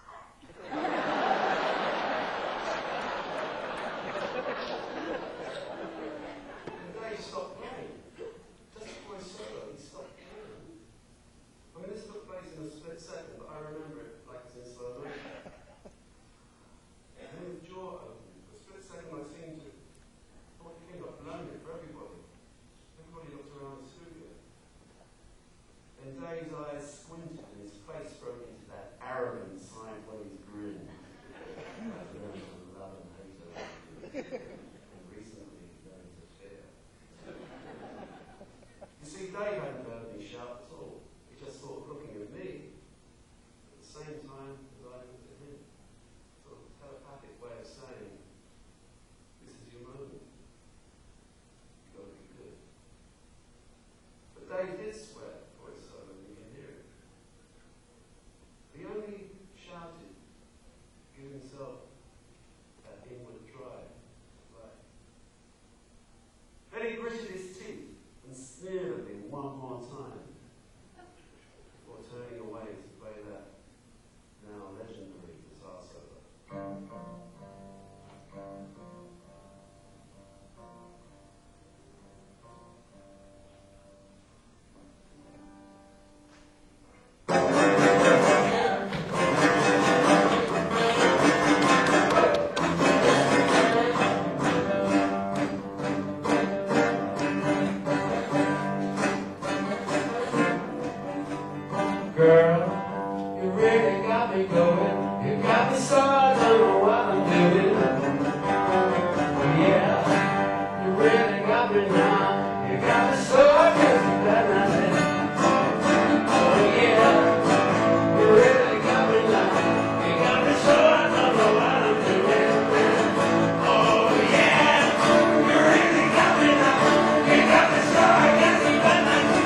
And then he stopped playing. Just before his solo, he stopped playing. I mean, this took place in a split second, but I remember it like it's in slow motion. And then his jaw opened. For a split second, I seemed to thought the king got blown for everybody. Everybody looked around the studio. And Dave's eyes squinted and his face broke into that arrogant sideways grin. Like the ones of love and hate over and recently learned to fear. You see, Dave hadn't heard me shout at all. He just thought looking at me at the same time as I looked at him. Sort of telepathic way of saying, this is your moment. You've got to be good. But Dave did swear for his solo, and you can hear it. He only shouted, give himself that inward drive to play. Then he gritted his teeth and sneered at me one more time before turning away to play that now legendary guitar solo. Girl, you really got me going. You got me so I don't know what I'm doing. Yeah, you really got me now. You got me so I can't see that nothing. Oh yeah, you really got me now. You got me so I don't know what I'm doing. Oh yeah, you really got me now. You got me so I can't see that nothing.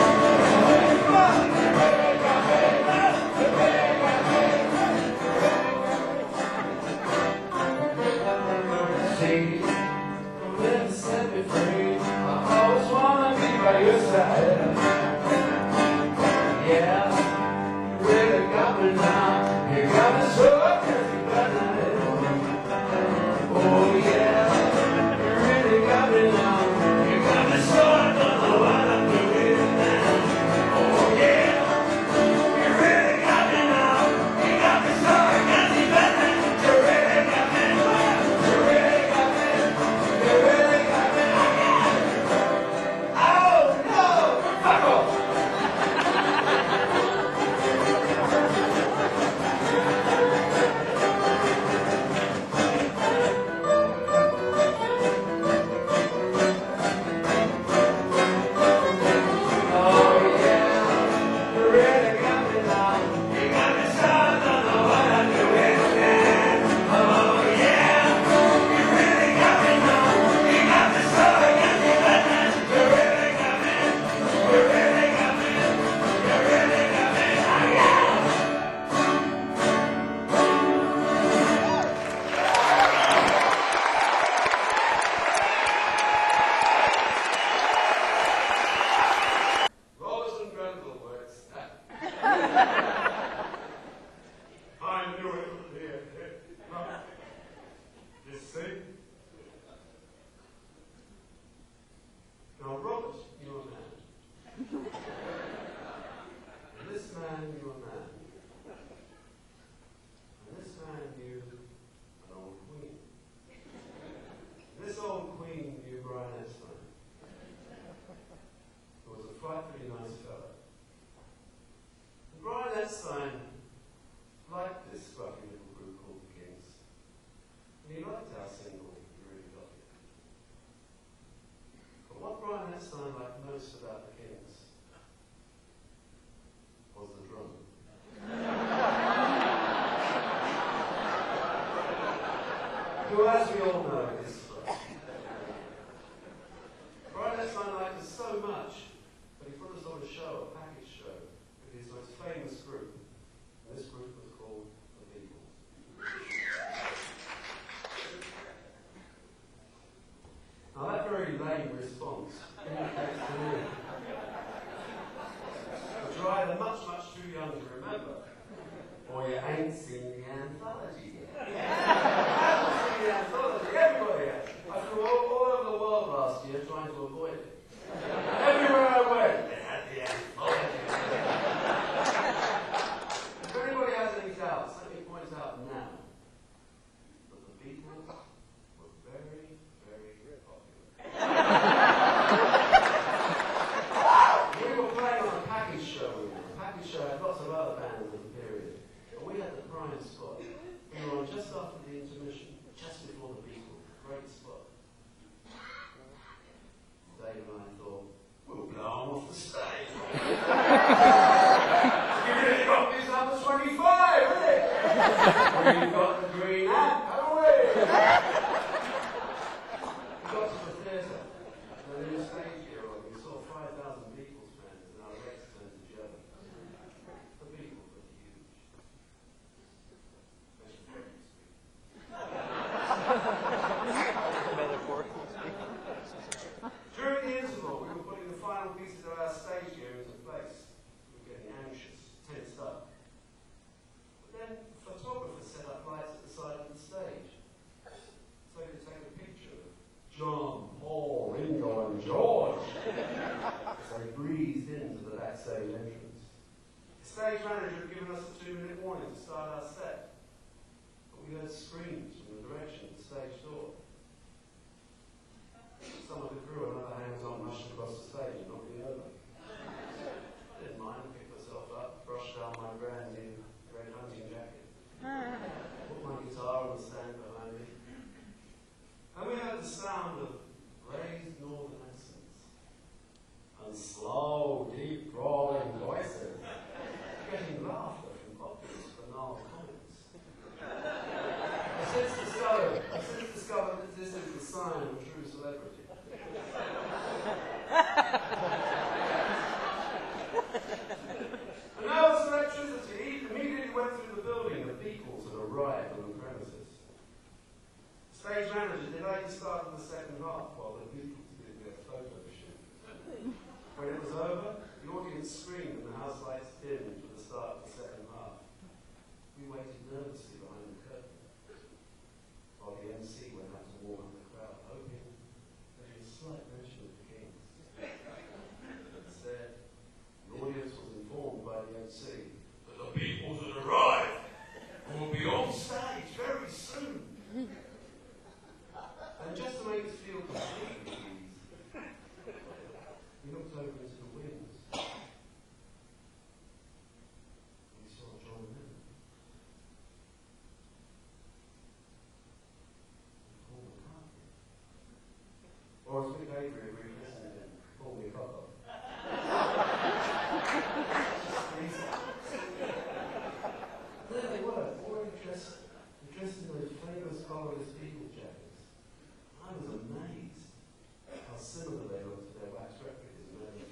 See, don't ever set me free. I always wanna be by your side. Yeah, you really got me now. You got me so I can't sleep at night. Oh yeah, you really got me now. You got me so I don't know what I'm doing now. Oh yeah, you really got me now. You got me so I can't sleep at night. You really got me. You really got me. You really got me. Oh no! Fuck off! Oh yeah, you really got me now. You got me so I don't know what I'm doing now. Oh yeah, you really got me now. You got me so I can't sleep at night. You really got me. You really got me. You really got me. Oh yeah. Robertson Grenville works. I knew it would be a hit. You see? Now, Robert, you're a man. And this man knew a man. And this man knew an old queen. And this old queen knew Brian Epstein, who was a frightfully nice fellow. And Brian Epstein liked this scruffy little group called the Kings. And he liked our single, He Really Got It. But what Brian Epstein liked most about the Kings was the drum. Who, as we all know, is Scruff. Brian Epstein liked us so much that he put us on a show, a package show, with his most famous group. And this group was called the Beatles. Now that backstage entrance. The stage manager had given us a 2-minute warning to start our set, but we heard screams from the direction of the stage door. Some of the crew and other hangers-on rushed across the stage and knocked me over. I didn't mind, picked myself up, brushed down my brand new red hunting jacket, put my guitar on the stand behind me, and we heard the sound of raised northern accents and slow, deep, drawling voices, getting laughter from populous banal comments. I've since discovered that this is the sign of a true celebrity. And now as electricity immediately went through the building, the Beatles had arrived on the premises. The stage manager delayed the start of the second half while the Beatles did their photo shoot. When it was over, the audience screamed and the house lights dimmed for the start of the second half. We waited nervously behind the curtain while the MC went out to warm up the crowd, hoping there was a slight mention of the Kings. Instead, the audience was informed by the MC that the Beatles had arrived and will be on stage very soon. And just to make us feel completely at ease, we looked over into the wings. We saw John Lennon. Paul McCartney. Or as Mick Avery re-listened him, Paul McCartney. There they were, already dressed in those famous colourless Beatles jackets. I was amazed how similar they looked to their wax replicas.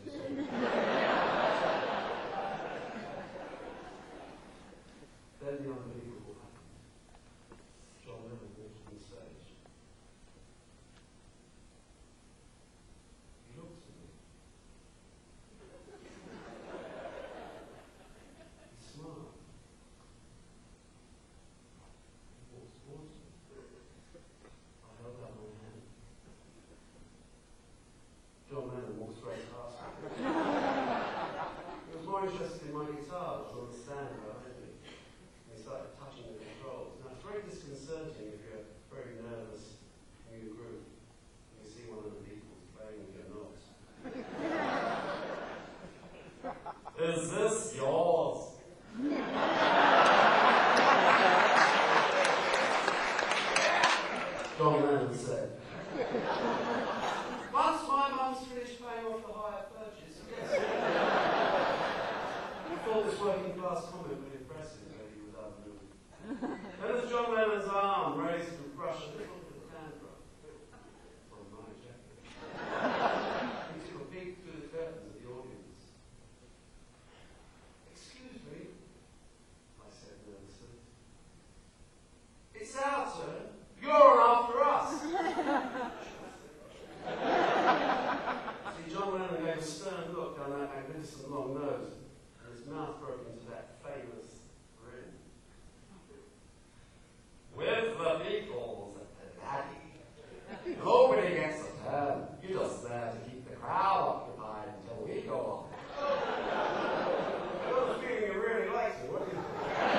Then the unbelievable happened. John Lennon walked on stage. He looked at me. He smiled. He walked towards me. I held out my hand. John Lennon walked straight past me. He was more interested in my guitar that was on the stand behind me. He started touching the controls. Now, it's very disconcerting if you're very nervous in your group and you see one of the Beatles playing with your notes. Is this yours? John Lennon said. Once my mum's finished paying off the hire purchase, yes. I thought this working class comment would impress him, but he was unmoved. Then as John Lennon's arm raised to brush a little bit of dandruff from my jacket, he took a peek through the curtains at the audience. Excuse me, I said nervously. It's our turn. You're on after us. See, John Lennon gave a stern look down that magnificent long nose, and his mouth broke into that famous grin. With the Beatles, Daddy, nobody gets a turn. You're just there to keep the crowd occupied until we go on. I got the feeling you really liked it, what do you think?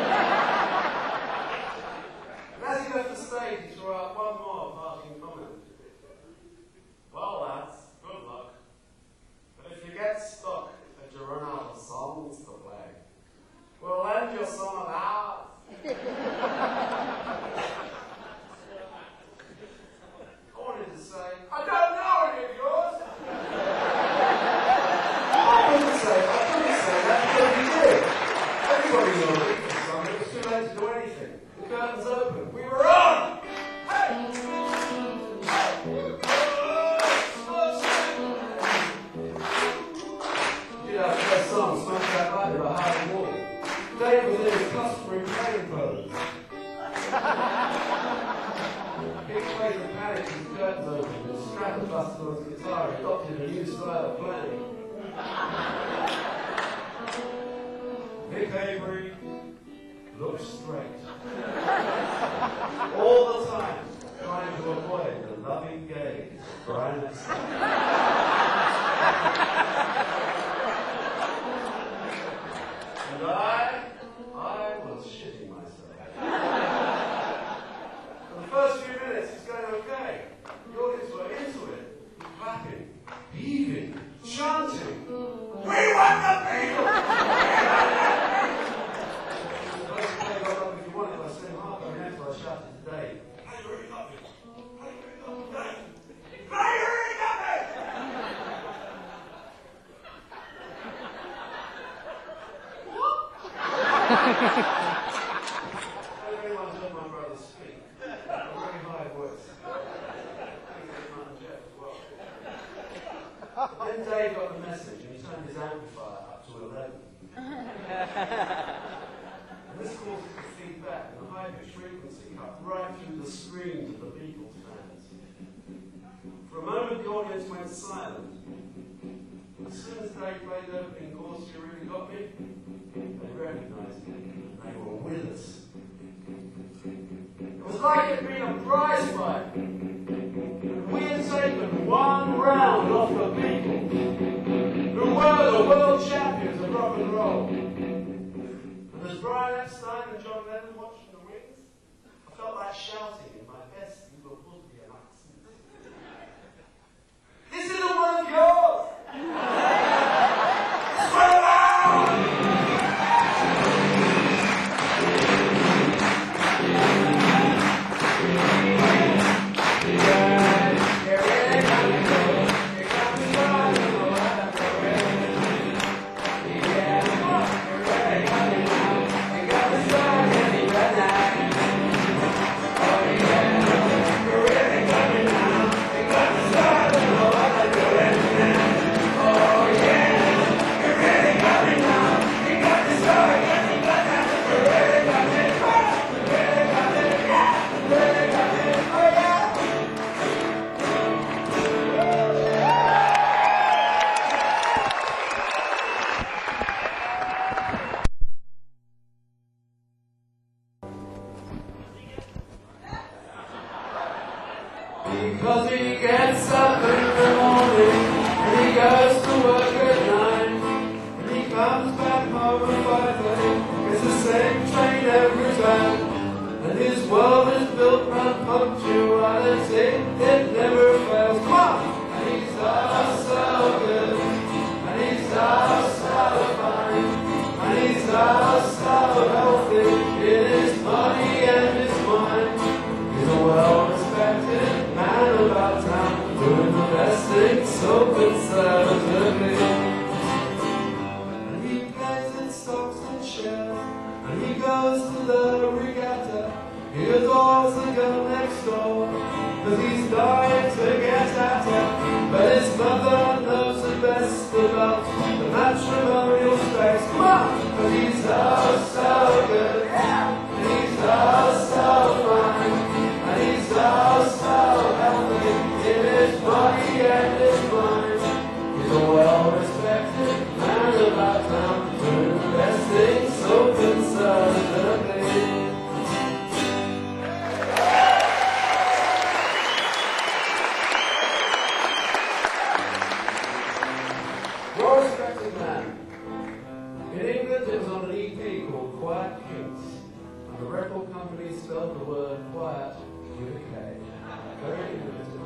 And as he left the stage, he threw out one more parting comment. Well, lads, good luck. But if you get stuck and you run out of songs to play, we'll lend you some of ours. I wanted to say, I don't know any of yours. I couldn't say that because he did. Everybody knows it for some. It was too late to do anything. The curtains open. We were on! Hey! Did our first song, Smash That Lighter, a high wall. Dave was in his customary playing pose. He played the panic as the curtains opened and strapped busted on his guitar and adopted a new style of playing. Mick Avery looked straight. All the time, trying to avoid the loving gaze of Brian Epstein. Everyone's heard my brother speak. A very high voice. Jeff as well. Then Dave got the message and he turned his amplifier up to 11. And this caused it to feed back and the high-pitched frequency cut right through the screams of the Beatles fans. For a moment the audience went silent. As soon as Dave played the opening chorus, You Really Got Me, they recognised it and they were with us. It was like it being a prize fight. We had taken one round off the Beatles, who were the world champions of rock and roll. And as Brian Epstein and John Lennon watched the rings, I felt like shouting in my best Liverpudlian accent. This isn't one of yours! Because he gets up in the morning and he goes to work at 9 and he comes back home at 5:30. It's the same train every time and his world is built on punctuality. It never fails. Come on! And he's so good and he's so fine and he's so healthy in his body and his mind. He's a well-respected man about town, doing the best things so conservatively. And he plays in stocks and shares, and he goes to the regatta. He adores the girl next door, cause he's dying to get at her. But his mother knows the best about the matrimonial space. Come on! Cause he's so good, and he's so fine. He's so healthy in his body and his mind. He's a well-respected man about town, doing the best things so conservatively. Well-respected man. In England, it was on an EP called Quiet Kinks, and the record company spelled the word quiet with a K. Very limited.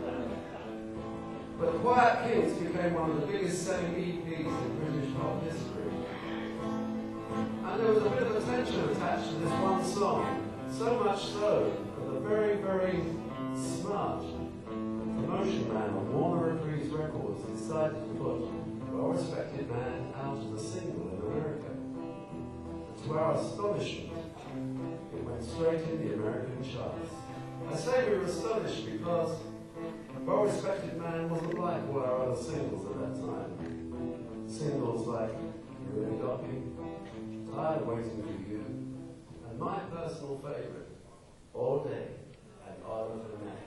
But Quiet Kinks became one of the biggest selling EPs in British pop history. And there was a bit of attention attached to this one song, so much so that the very, very smart promotion man on Warner Reprise Records decided to put Well-Respected Man out as a single in America. And to our astonishment, it went straight in the American charts. I say we were astonished because Well-Respected Man wasn't like all our other singles at that time. Singles like You Really Got Me, Tired of Waiting for You, and my personal favourite, All Day and All of the Night.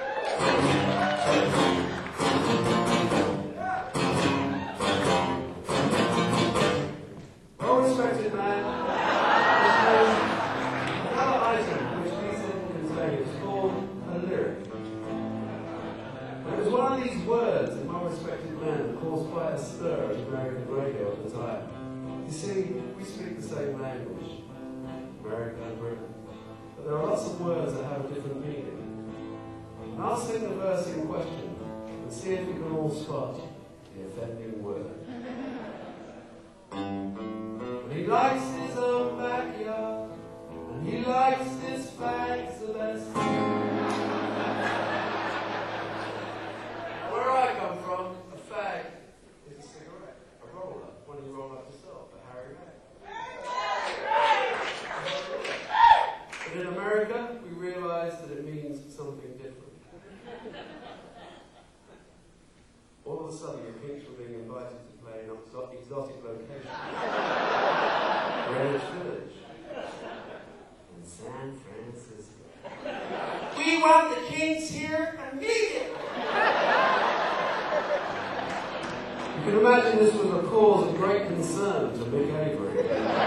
Well-Respected Man. Another item which these didn't contain is called a lyric. And it was one of these words in Well-Respected Man that caused quite a stir in American radio at the time. You see, we speak the same language, America and Britain, but there are lots of words that have a different meaning. And I'll sing the verse in question and see if you can all spot the offending word. But he likes his own backyard, and he likes his fags the best. Where I come from, a fag is a cigarette, a roller, one you roll up yourself, a Harry Mack. something different. All of a sudden, the Kinks were being invited to play in exotic locations. Greenwich Village. In San Francisco. We want the Kinks here immediately! You can imagine this was a cause of great concern to Mick Avery.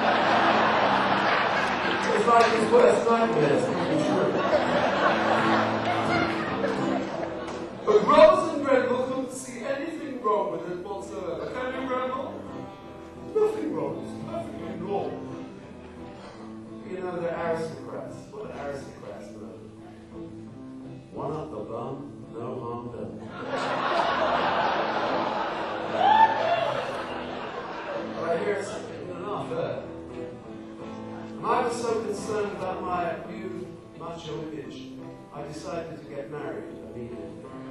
It was like his worst nightmares coming true. But Rose and Grenville couldn't see anything wrong with it whatsoever. Can you, Grenville? Nothing wrong. It's perfectly normal. You know, they're aristocrats. What are aristocrats know? One up the bum, no harm done. But I hear it's enough there. And I was so concerned about my new macho image, I decided to get married immediately.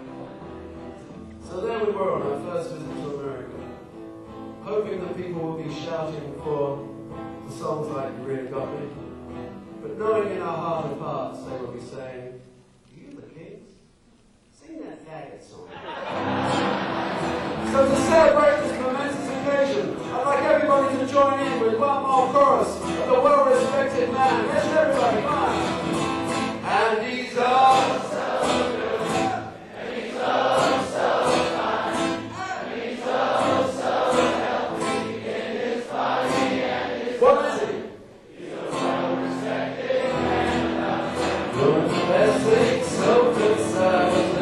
So there we were on our first visit to America, hoping that people would be shouting for the songs like You Really Got Me, but knowing in our heart of hearts they would be saying, You the Kings? Sing that faggot song. So to celebrate this momentous occasion, I'd like everybody to join in with one more chorus of the well-respected man. Yes, everybody, come on. And he's all so good, and he's all so fine, and he's all so healthy in his body and his mind. What is he? He's a well-respected man. Doing the best thing so good, so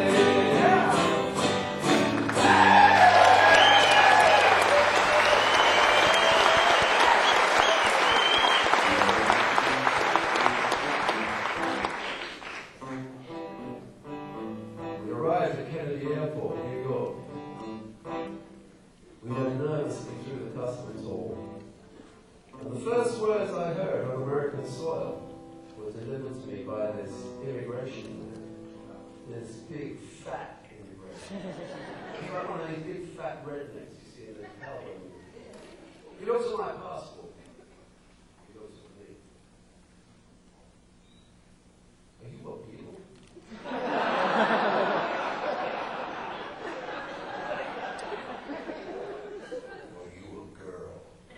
big fat immigration. He's like one of these big fat rednecks you see in the cowboy movie. He looks at my passport. He looks at me. Are you a beetle? Or are you a girl?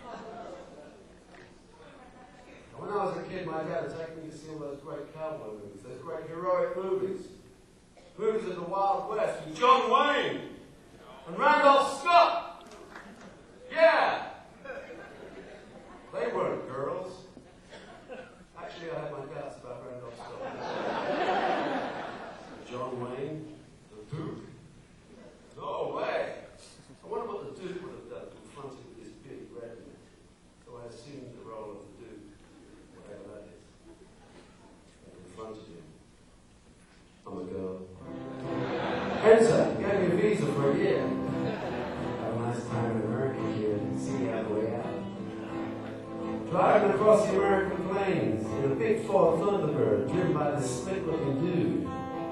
And when I was a kid, my dad would take me to see all those great cowboy movies, those great heroic movies. Movies of the Wild West with John Wayne and Randolph Scott. Yeah. They weren't girls. Actually, I had my doubts about Randolph Scott. John Wayne, the Duke. No way. I wonder what the Duke would have done confronted with this big redneck. So I assumed the role of the Duke, whatever that is. I confronted him. I'm a girl. Enter, gave me a visa for a year. Have a nice time in America, kid. See you on the way out. Driving across the American plains in a big Ford Thunderbird driven by this slick-looking dude.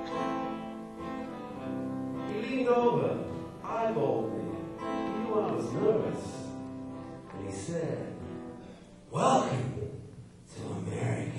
He leaned over, eyeballed me. He knew I was nervous. And he said, Welcome to America.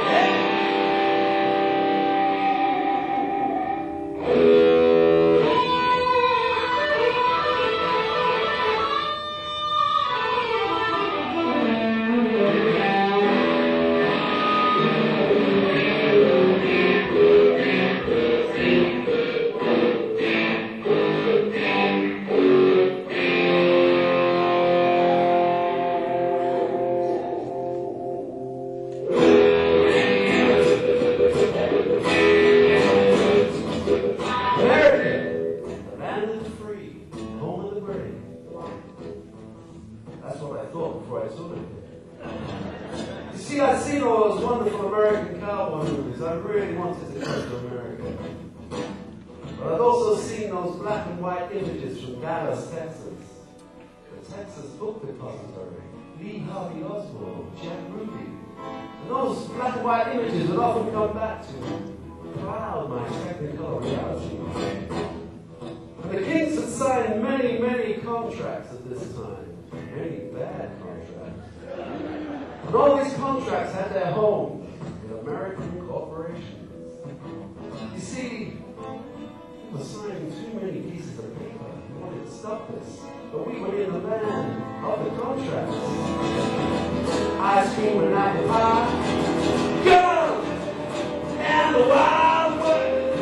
Lee Harvey Oswald, Jack Ruby. And those black and white images would often come back to me, cloud my technicolor reality. And the Kings had signed many, many contracts at this time. Many bad contracts. And all these contracts had their home in American corporations. of paper. We wanted to stop this. But we were in the land of the contracts. Ice cream and apple pie. Girls and the Wild West.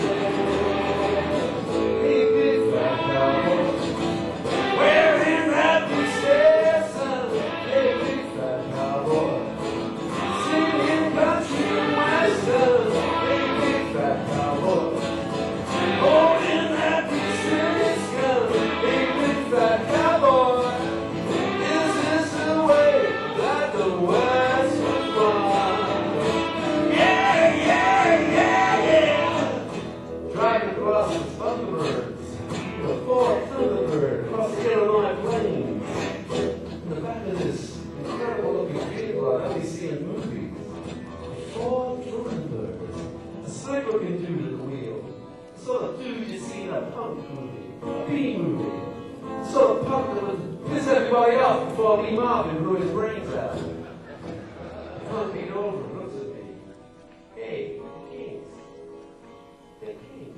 Big, big fat cowboy. Wearing that blue Stetson. Big, big fat cowboy. Singing country and western. Big, big fat cowboy. Holding that blue Stetson. Big, big fat cowboy. Is this the way that the West was run? Yeah, yeah, yeah, yeah. Driving across the Thunderbirds, the Ford Thunderbird, across the Illinois plains. In the back of this incredible looking vehicle I've only seen in movies, a Ford Thunderbird, a slick looking dude at the wheel, the sort of dude you see in a punk movie, a B movie. Sort of punk that would piss everybody off before Lee Marvin blew his brains out. The punk leaned over and looks at me. Hey, Kings. Hey, Kings.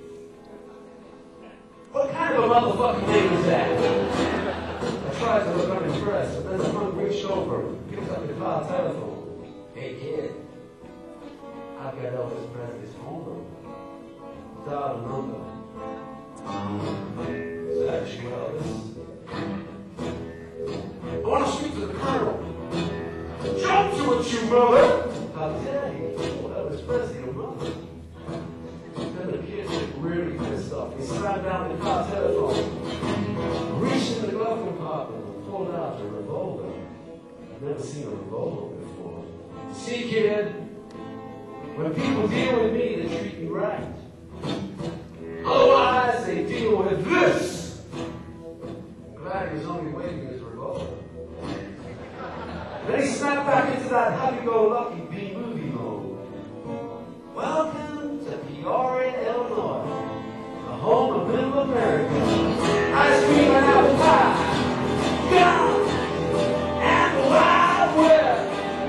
What kind of a motherfucking name is that? I tried to look unimpressed, but then the punk reached over and picked up his car telephone. Hey, kid. I've got Elvis Presley's phone number. Dial the number. Is that you, Elvis? I want to speak to the colonel. Jump to it, you mother! How dare you? Elvis Presley, your mother. Then the kid was really pissed off. He slammed down the car telephone, reached in the glove compartment, and pulled out a revolver. I've never seen a revolver before. See, kid, when people deal with me, they treat me right. Otherwise, they deal with this. Glad he was only waving his revolver. Then he snapped back into that happy-go-lucky B-movie mode. Welcome to Peoria, Illinois, the home of middle America. Ice cream and apple pie, gum, and the Wild West.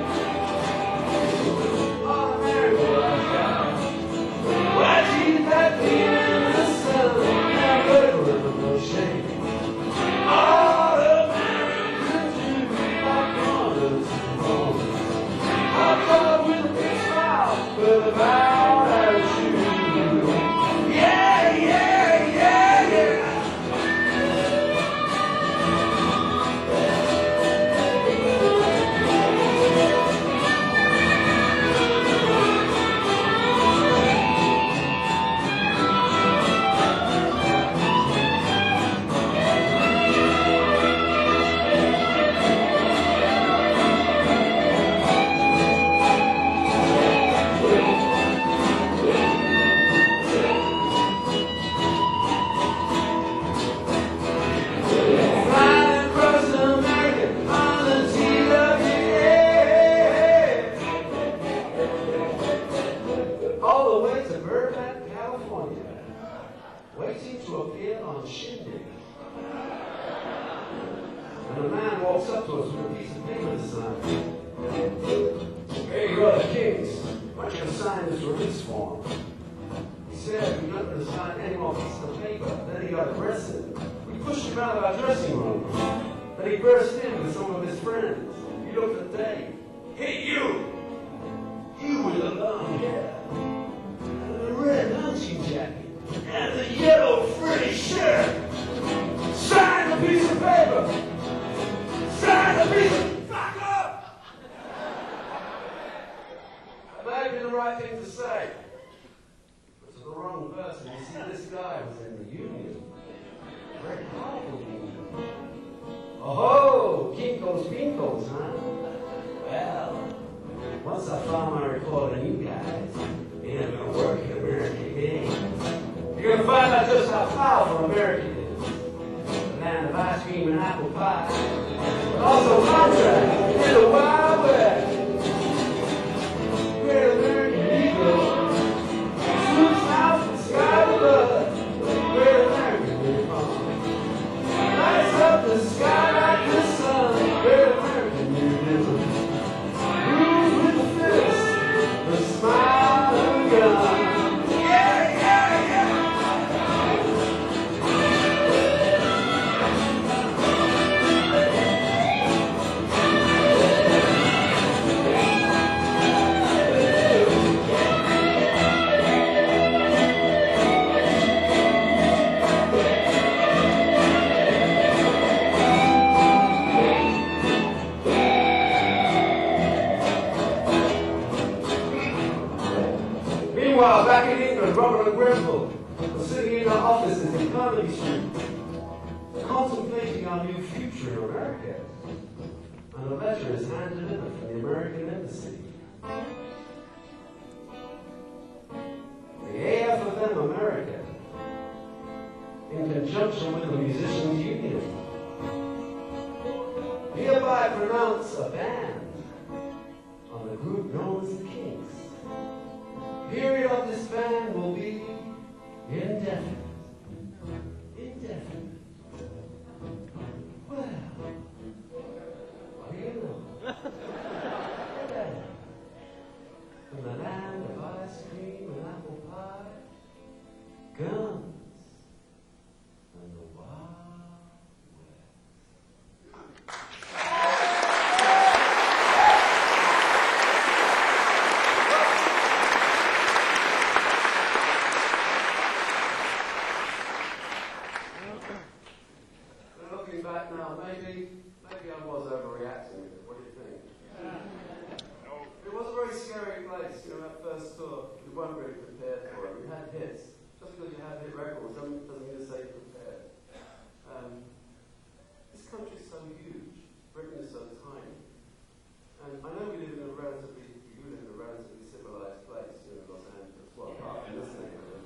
All America I've got. Why'd you eat that beer in the sun? Now river in the shade. All Americans do are corners and corners. I'm covered with a big smile, with a bow attitude. Yeah, yeah, yeah, yeah. Flying across America on the TWA. All the way to Burbank, California, waiting to appear on Shindig. And a man walks up to us with a piece of paper to sign. Hey, you're the Kings. Why don't you sign this release form? He said we weren't going to sign any more pieces of paper. Then he got arrested. We pushed him out of our dressing room. Then he burst in with some of his friends. He looked at Dave. Hey, you! You with the long hair. And the red hunting jacket. And the yellow frilly shirt. Sign the piece of paper! Sign the piece of... Fuck up! That may have been the right thing to say. But to the wrong person. You see, this guy was in the Union. Very powerful Union. Oh, Kinkos Pinkos, huh? Well, once I found my report on you guys, you're never going to work in America again. You're going to find out just how powerful America is. The land of ice cream and apple pie. But also contract in the Wild West. Great American Negro. Swoops out from sky to blood. Great American Negro. Lights up the sky like the sun. Great American Negro. Rules with the fist. The smile and gun. Yeah, yeah, yeah. back in England, Robert and Grenville were sitting in their offices in Carnaby Street, contemplating our new future in America. And a letter is handed in from the American Embassy. The AFM America, in conjunction with the Musicians Union, hereby pronounce a ban on the group known as the Kinks. Period of this ban will be indefinite. Indefinite. Well, what do you know? From the land of ice cream and apple pie, guns, and the Wild West. Looking back now, maybe I was overreacting. What do you think? It was a very scary place, that first tour. We weren't really prepared for it. We had hits. Just because you have hit records doesn't mean to say prepared. This country's so huge. Britain is so tiny. And I know you live in a relatively civilized place, Los Angeles. Well, apart from this neighborhood.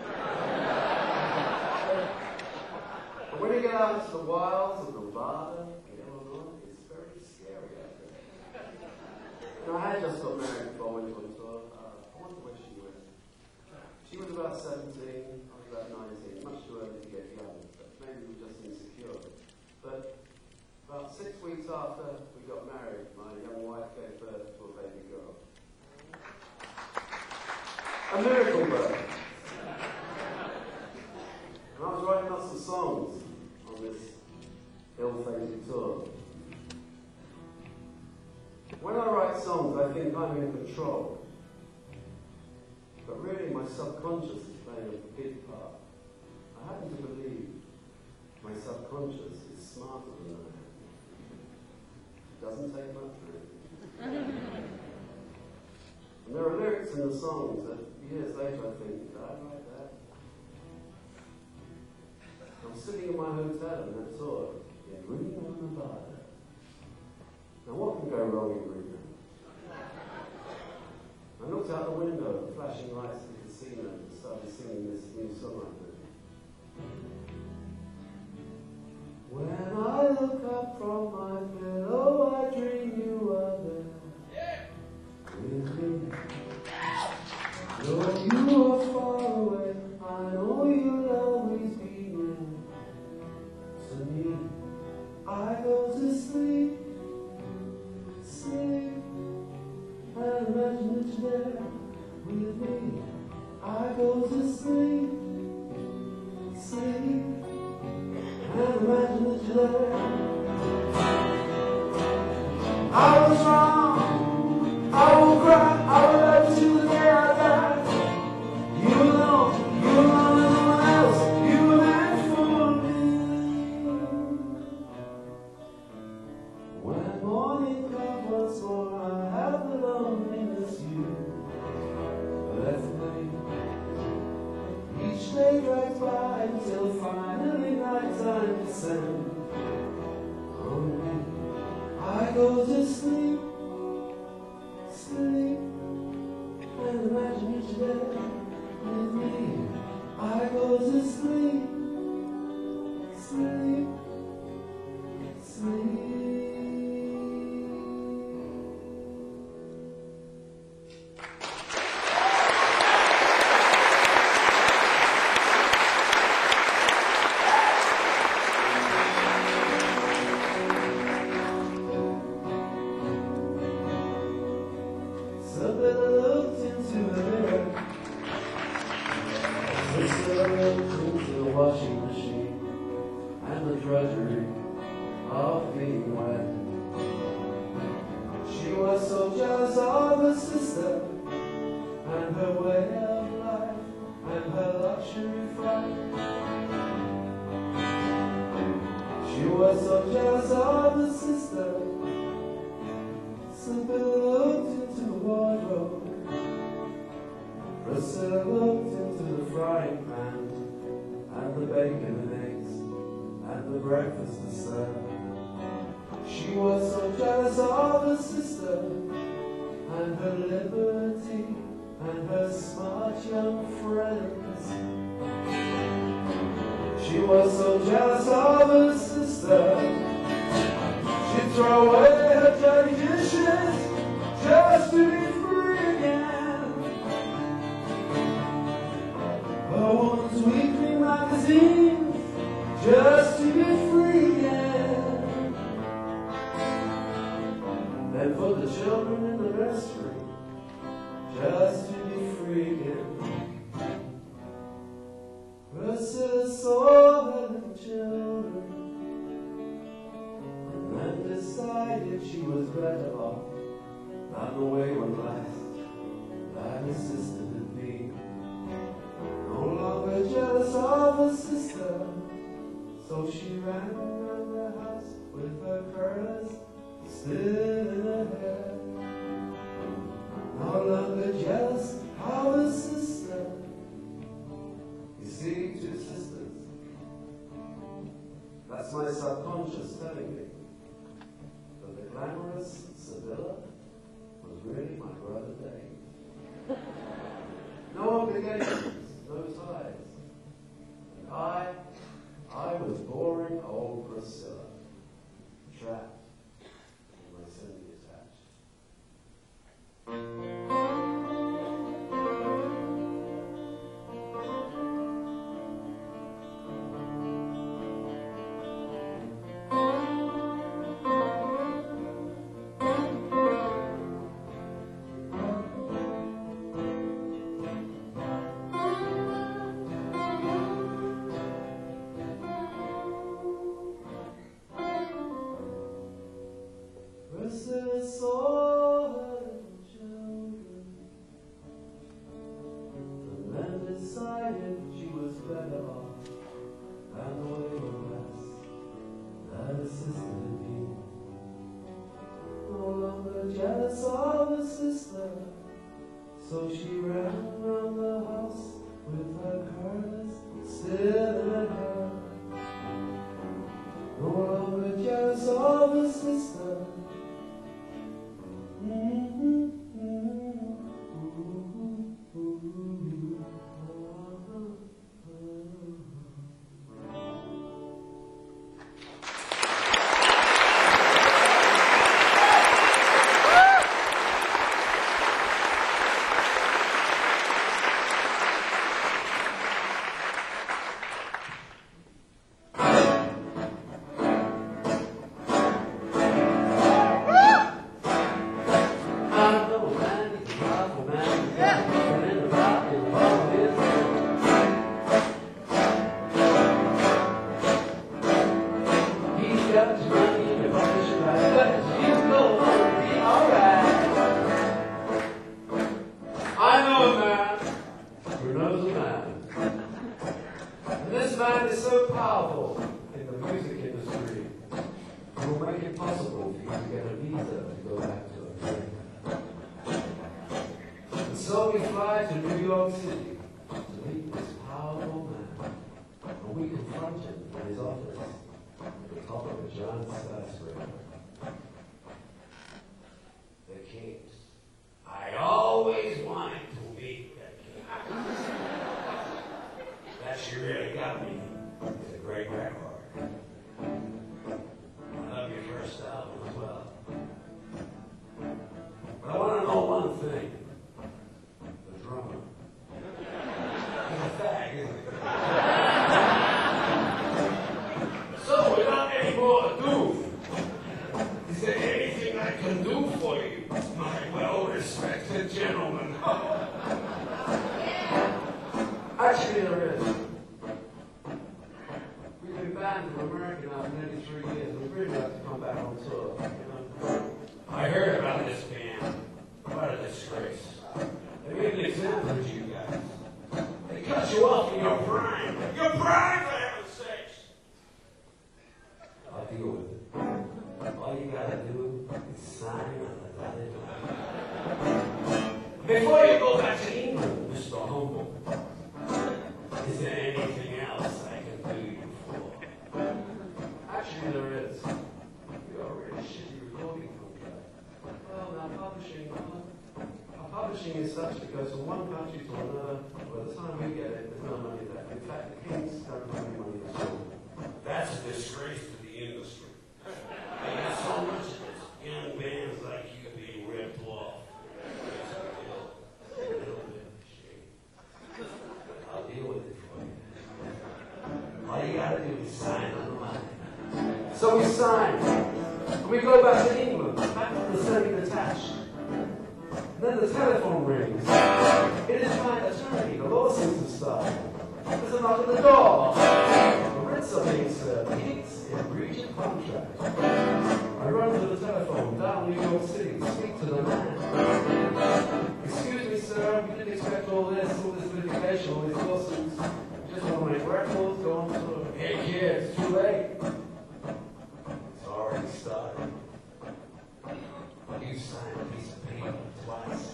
But when you get out into the wilds of Nevada and Illinois, it's very scary out there. I had just got married before I went on tour. I wonder where she went. She was about 17, I was about 19, much too early to get young, but maybe we were just insecure. But about 6 weeks after we got married, my young wife gave birth to a baby girl. A miracle birth. And I was writing up some songs on this ill-fated tour. When I write songs, I think I'm in control. But really, my subconscious is playing a big part. I happen to believe my subconscious is smarter than I am. It doesn't take much, really. And there are lyrics in the songs that years later I think, did I write that? I'm sitting in my hotel in that tour in Reno, Nevada. Now what can go wrong in Reno? I looked out the window at the flashing lights of the casino and started singing this new song I did. When I look up from my pillow, I dream you are there with me. Though you are far away, I know you'll always be near to me. I go to sleep, and imagine that you're there with me. I go to sleep, and imagine that you're there. I was wrong, I will cry, I will love you till the day I die. You alone, and no one else, you were meant for me. When morning comes once more, I have the loneliness you left me. Each day drags by until finally nighttime descends on me. I go to sleep, and imagine each day with me. I go to sleep, sleep. Somebody looked into the mirror. Sister looked into the washing machine and the drudgery of being wet. She was so jealous of her sister and her way of life and her luxury fright. She was so jealous of her sister. Somebody looked into the wardrobe. Priscilla looked into the frying pan, and the bacon and eggs, and the breakfast to serve. She was so jealous of her sister, and her liberty, and her smart young friends. She was so jealous of her sister, she'd throw away her dirty dishes just to be free again. Her woman's weekly magazines just to be free again. Then for the children in the nursery just to be free again. Priscilla saw her little children and then decided she was better off than the wayward lass that her sister had been. No longer jealous of her sister, so she ran around the house with her curlers still in her hair. No longer jealous of her sister. You see, two sisters. That's my subconscious telling me that the glamorous Sibylla was really my brother Dave. No obligations, no ties. And I was boring old Priscilla, trapped in my semi-attached. Priscilla saw her little children and then decided she was better off than the wayward lass that her sister had been. No longer jealous of her sister, so she ran around the house with her curlers still in her hair. No longer jealous of her sister. This man is so powerful in the music industry, it will make it possible for you to get a visa to go back to America. And so we fly to New York City to meet this powerful man, and we confront him in his office at the top of a giant skyscraper. The Kings. I always wanted to meet the Kings. That she really got me. It's a great record. I love your first album as well. But I want to know one thing. The drummer. He's a fag, isn't he? So without any more ado, is there anything I can do for you, my well-respected gentleman? Actually, there is. We've been banned from America now for nearly 3 years, and we'd really like to come back on tour. You know? I heard about this band. What a disgrace. They made an example of you guys. They cut you off in your prime. Your prime, for heaven's sakes! I'll deal with it. All you gotta do is sign on the dotted line. Before you go back to England, Mr. Is there anything else I can do you for? Actually, there is. You got a really shitty recording contract. Well, now publishing is such that goes from one country to another. By the time we get it, there's no money left. In fact, the Kings don't have any money at all. That's a disgrace to the industry. I got so much of this young bands like you being ripped off. It's a little bit of a shame. I'll deal with it for you. All you gotta do is sign on the line. So we sign. We go back to England, back to the same detached. Then the telephone rings. It is my attorney, the lawsuits have started. There's a knock at the door. The writs are being served. It's in breach of contract. I run to the telephone down New York City to speak to the man. Excuse me, sir, we didn't expect all this litigation, all these lawsuits. We just want to make records, go on to hey kid, it's too late. It's already started. You signed a piece of paper twice.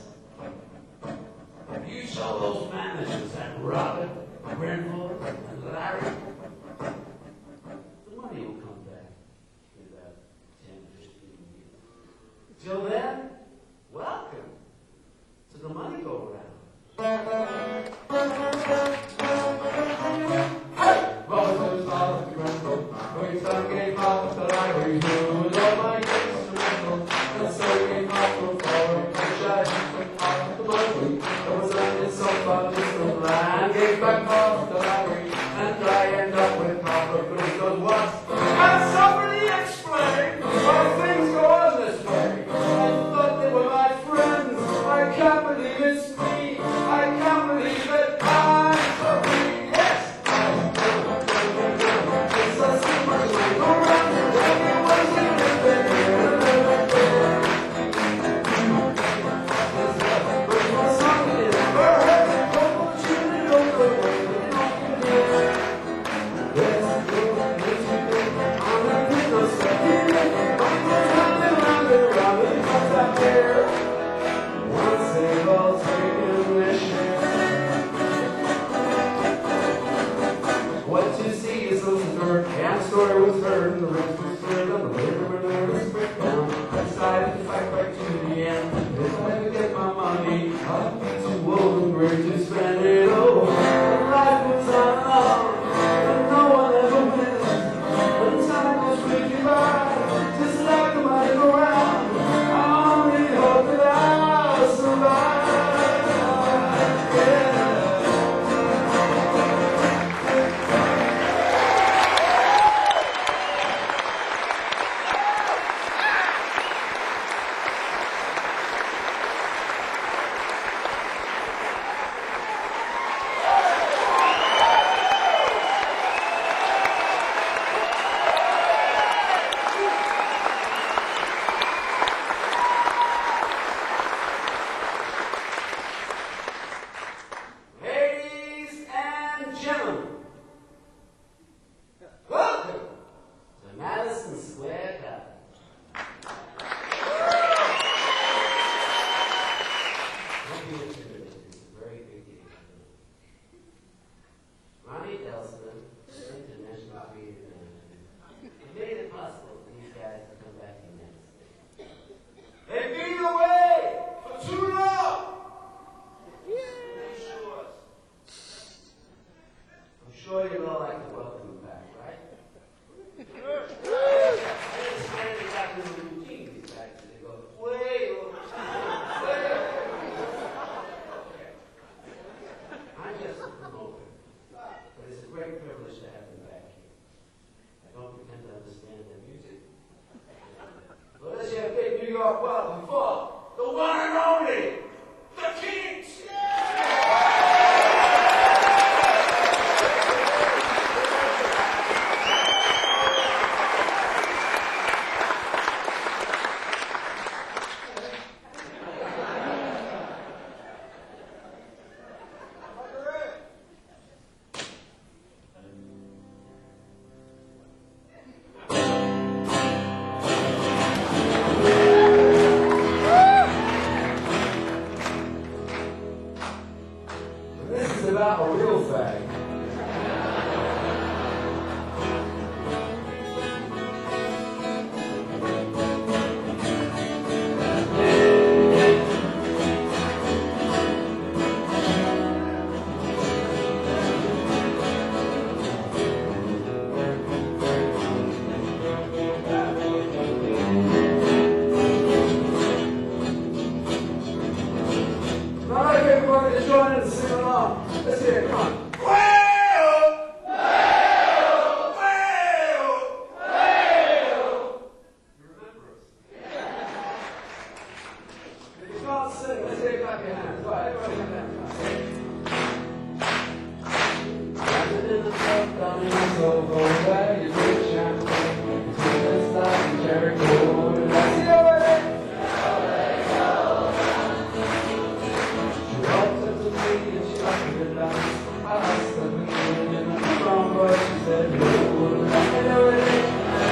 You show those managers that Robert, Grenville, and Larry, the money will come back in about 10, 15 years. Till then, welcome to the money go around. Robert was father to Grenville, who his son gave half to Larry, who was all my instrumental, and so he gave half to a foreign, which I took half to money. There was only some fun distant land, gave back half to Larry, and I end up with half of Bristol what? Can somebody explain why things go on this way? I thought they were my friends. I can't believe it's me. I can't believe that I'm sorry. Yes, I do. It's a simple way to run. Everyone's in story was heard, and the rest was heard, and the labor were nervous breakdown. I decided to fight right to the end. If I ever get my money, I'll be too old and gray to spend it all. And life was on, and no one ever wins. And time goes quickly by, just like the money go round. I only hope that I'll survive. Yeah. Welcome for the one and only, the Kings! About a real fag. so far away, you drink champagne, it's like Jericho, and I see already. She walked up to me and she offered me down. I asked her if we were in the wrong voice, she said no, and I said already.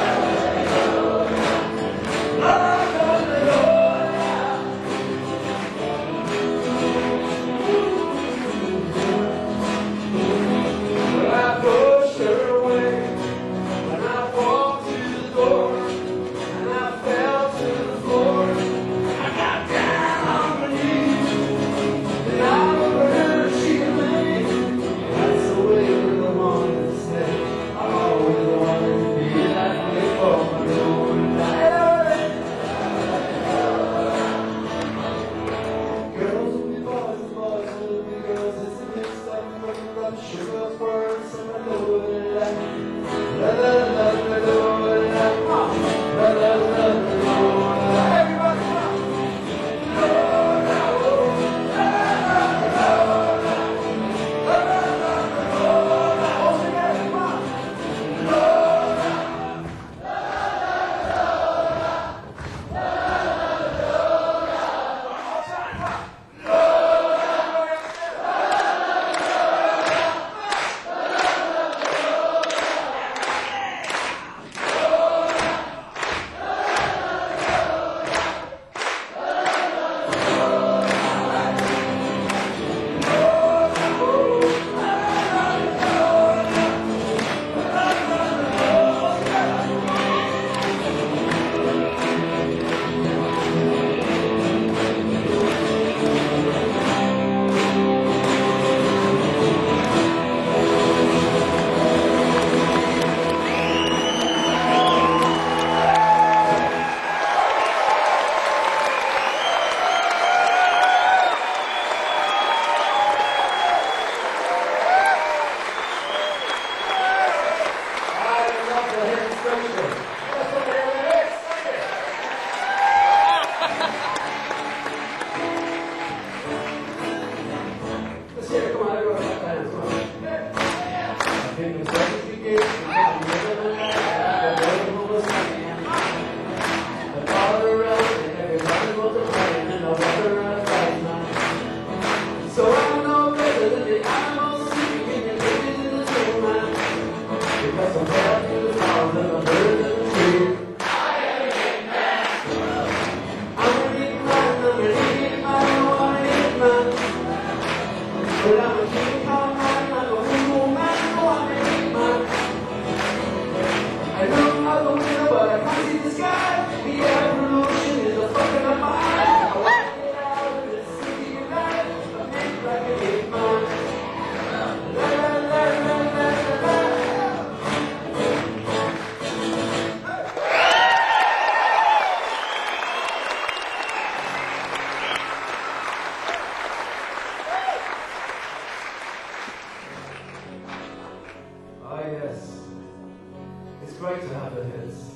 Great to have the hits.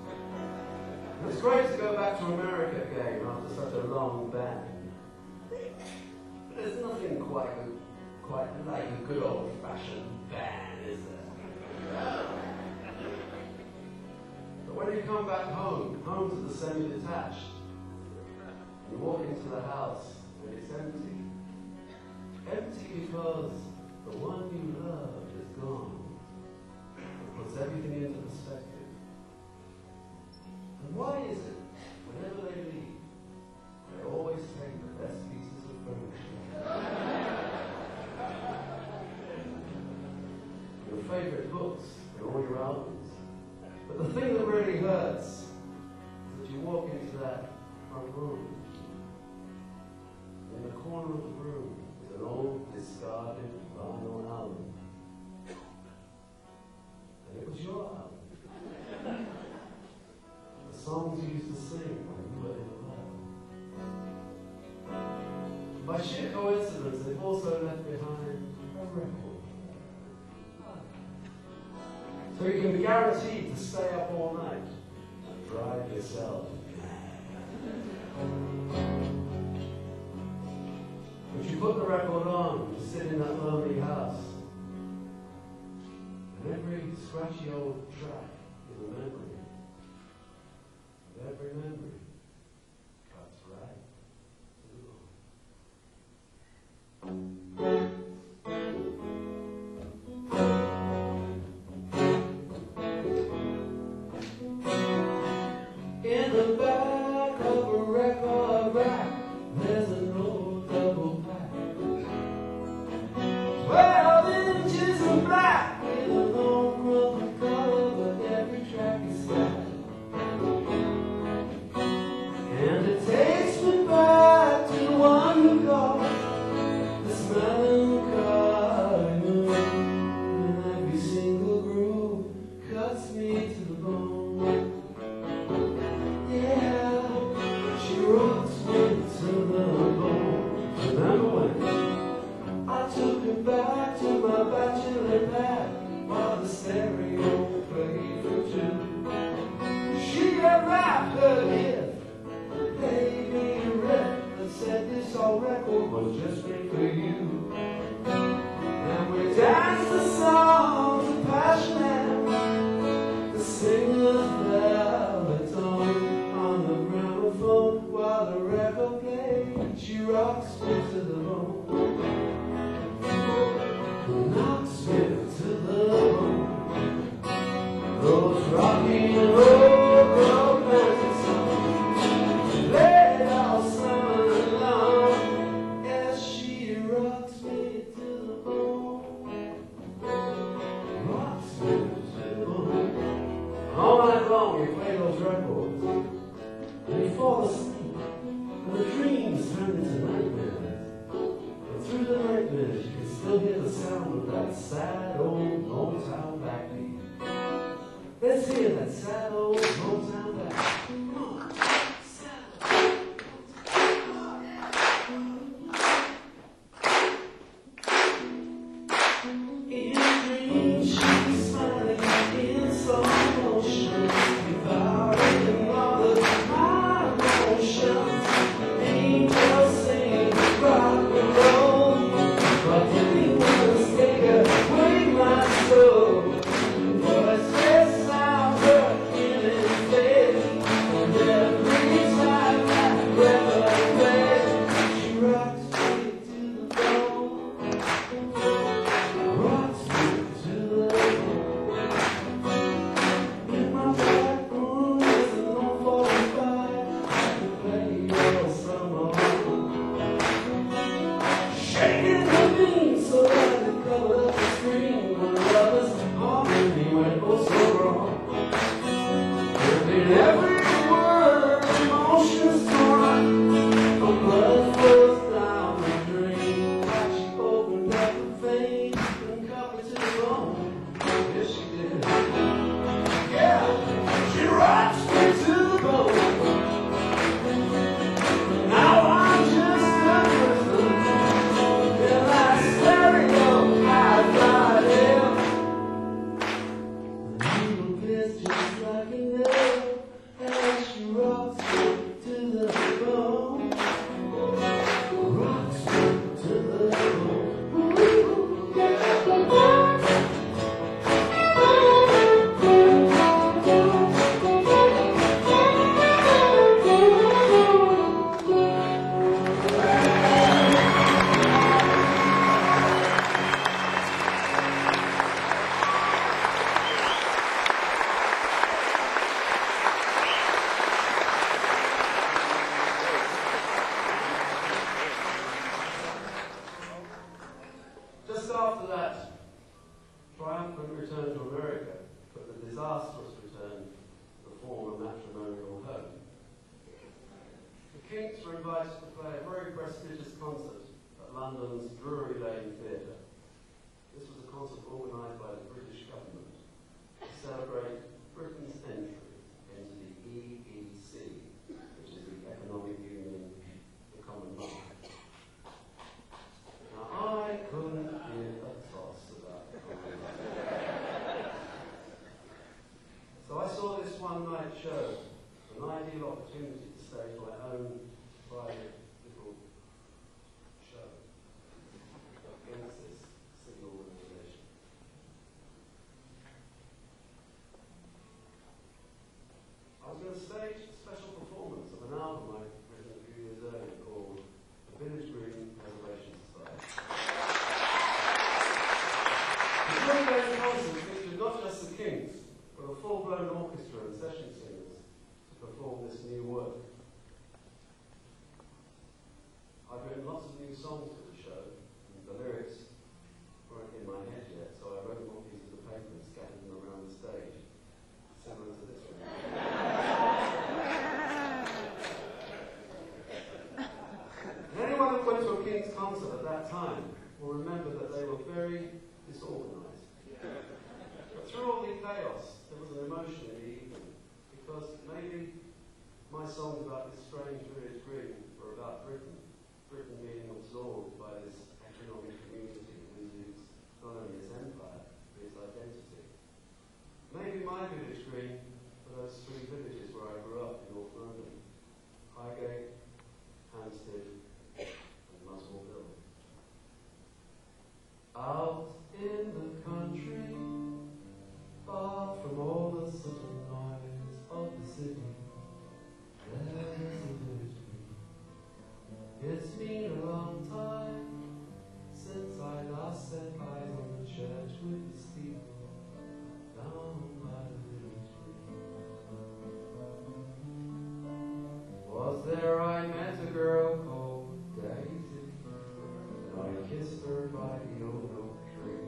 It's great to go back to America again after such a long ban. But there's nothing quite like a good old-fashioned ban, is there? But when you come back home to the semi-detached, you walk into the house and it's empty. Empty because the one you love is gone. Puts everything into perspective. And why is it, whenever they leave, they always take the best pieces of furniture? Your favorite books and all your albums. But the thing that really hurts is that you walk into that front room. In the corner of the room is an old discarded vinyl album. It was your album. The songs you used to sing when you were in love. By sheer coincidence, they've also left behind a record. So you can be guaranteed to stay up all night and drive yourself mad. But you put the record on, you sit in that lonely house, and every scratchy old track in the memory of every memory cuts right to the bone. In the back of a record rack, there's an old double pack. 12 inches in black with a long rough color, but every track is flat. And it takes me back to the one who caused this melancholy mood. And every single groove cuts me to the bone. Yeah, she rocks me to the bone. Remember when I took her back to my bachelor pad while the stereo played for two? She unwrapped her gift, played me a riff, and said this old record was just made for you. And we danced the songs of passion and the singer's baritone on the gramophone while the record played. She rocks me to the bone. Knocks me to the bone. Those rocky and roll romantic songs played all summer long as she rocks me to the bone. Rocks me to the bone. All night long we play those records and you fall asleep and the dreams turn into nightmares. And through the nightmares you can still hear the sound of that sad old Motown backbeat. Let's hear that sad old Motown backbeat. Come on. Sad in dreams she's smiling in slow motion, devouring all of my emotions. Angels sing rock and roll, but anyone's take away my soul. Voices sound working in face, and every time that record plays, she rocks me to the bone. Rocks me to the bone. In my back room there's an old 45 I can play all summer long. Shaking the beam so that it covered up the screen when lovers harmony went oh so wrong. And in every word emotions torn, my blood flows down the drain. Like she opened up a vein and cut me to the bone. Yes, she did. Yeah, she rocks me to the bone. Now I'm just a prisoner in that stereo hi-fi hell. The needle plays just like a nail as she rocks me to the bone. Rocks me to the bone. Ooh, yeah. Just after that triumphant return to America, but the disastrous return to the former matrimonial home, the Kinks were invited to play a very prestigious concert at London's Drury Lane Theatre. This was a concert organised by the British government to celebrate Britain's entry into the EEC, which is the Economic Union, the Common Market. Now, I couldn't give a toss about the Common Market. So I saw this one-night show, an ideal opportunity to stage my own private little show against this single organisation. This concert featured not just the Kings, but a full-blown orchestra and session singers to perform this new work. I've written lots of new songs for the show, and the lyrics weren't in my head yet, so I wrote them on pieces of paper and scattered them around the stage, similar to this one. And anyone who went to a King's concert at that time will remember that they were very disorganised. But through all the chaos, there was an emotion in the evening, because maybe my songs about this strange village green were about Britain. Britain being absorbed by this economic community who loses not only its empire, but its identity. Maybe my village green were those three villages where I grew up in North London: Highgate, Hampstead, and Muswell Hill. Out in the country, far from all the sudden noise of the city, there is a village green. It's been a long time since I last set eyes on the church with the steeple down by the village green. Was there I met a girl called Daisy, and I kissed her by the old oak tree.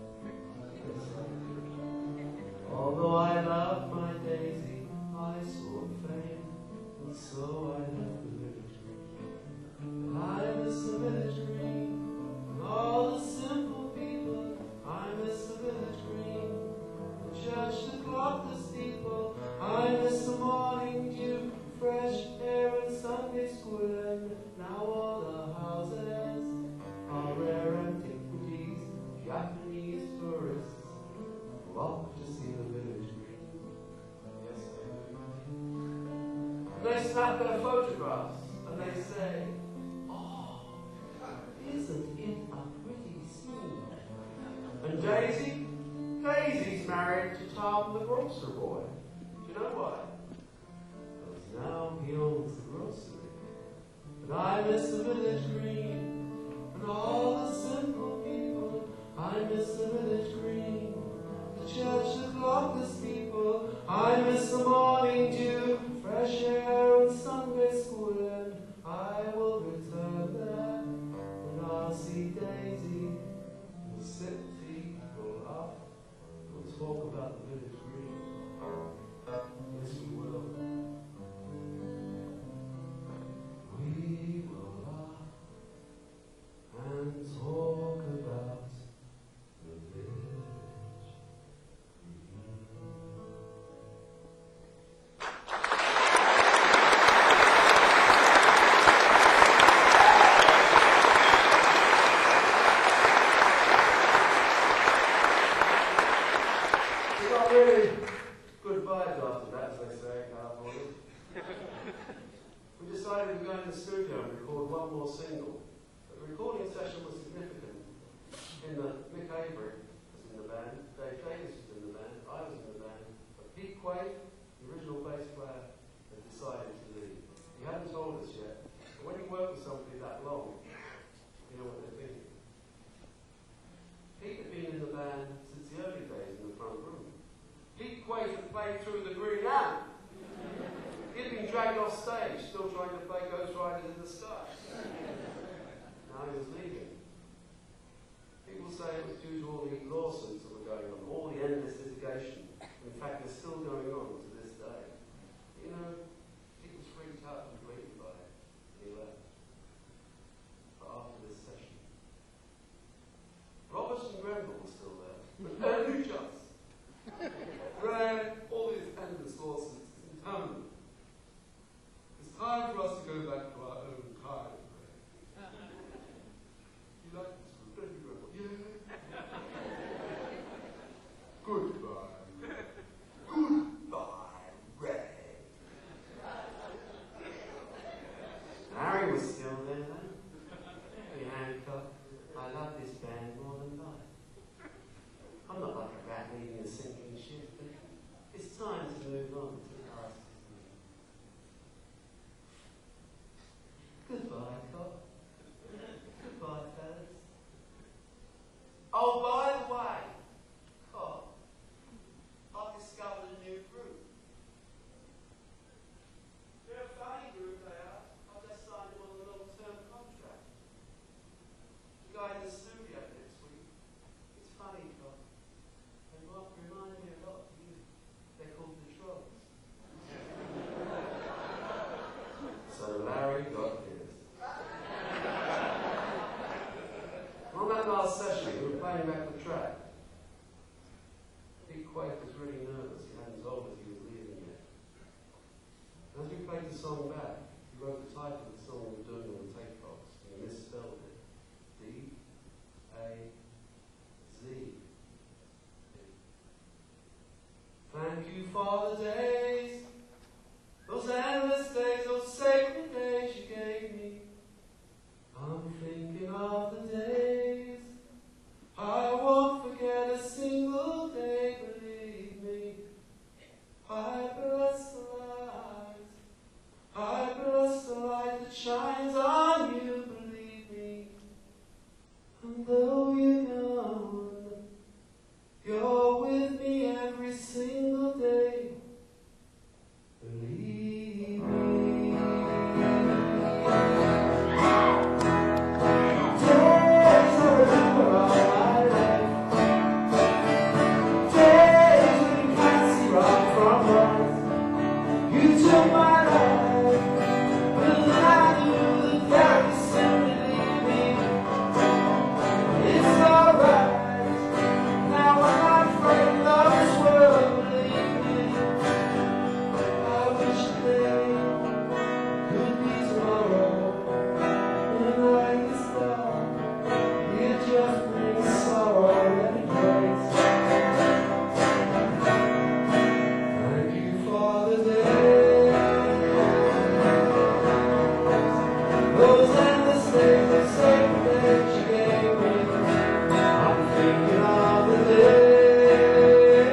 Although I loved my Daisy, I sought fame, and so I left the village green. I miss the village green, and all the simple people. I miss the village green, the church, the clock, the steeple. I miss the morning dew, fresh air and Sunday school, and now all the houses are rare antiquities. Japanese tourists flock to see the village green. Yes, they do. They snap their photographs and they say, "Oh, isn't it a pretty scene?" And Daisy's married to Tom the grocer boy. Do you know why? Because now he owns the grocery. But I miss the village green, and all the simple people. I miss the village green, the church, the clock, the steeple. I miss the morning dew, fresh air and Sunday school, and I will return there, and I'll see Daisy. We'll sit people up, we'll talk about the village green. Yes, we will. We will laugh and talk about the village green. We got really good vibes after that, as they say in California. We decided to go in the studio and record one more single. The recording session was significant in that Mick Avery was in the band, Dave Davis was in the band, I was in the band, but Pete Quaid, the original bass player, had decided to leave. He hadn't told us yet, but when you work with somebody that long, you know what they're thinking. Pete had been in the band since the early days in the front room. Pete Quaid had played through the Green Ant. He'd been dragged off stage, still trying to play Ghost Riders in the Sky. Now he was leaving. People say it was due to all the wife was really nervous. He hadn't told us he was leaving yet. As we played the song back, he wrote the title of the song we were doing on the tape box, and he misspelled it. D-A-Z. Thank you for the days, those endless days, those sacred days you gave me. I'm thinking of the days I won't forget a single day, believe me. I bless the light, I bless the light that shines on you, believe me. And though you know you're with me every single day, believe me. Days I remember all my life, days when you can't see right from wrong. You took my life, but I knew that very soon you'd leave me. It's alright, now I'm not afraid of this world, believe me. I wish today could be tomorrow. When the light is dark, it just brings sorrow and grace. Thank you for the days, those endless days, those sacred days you gave me. I'm thinking of the day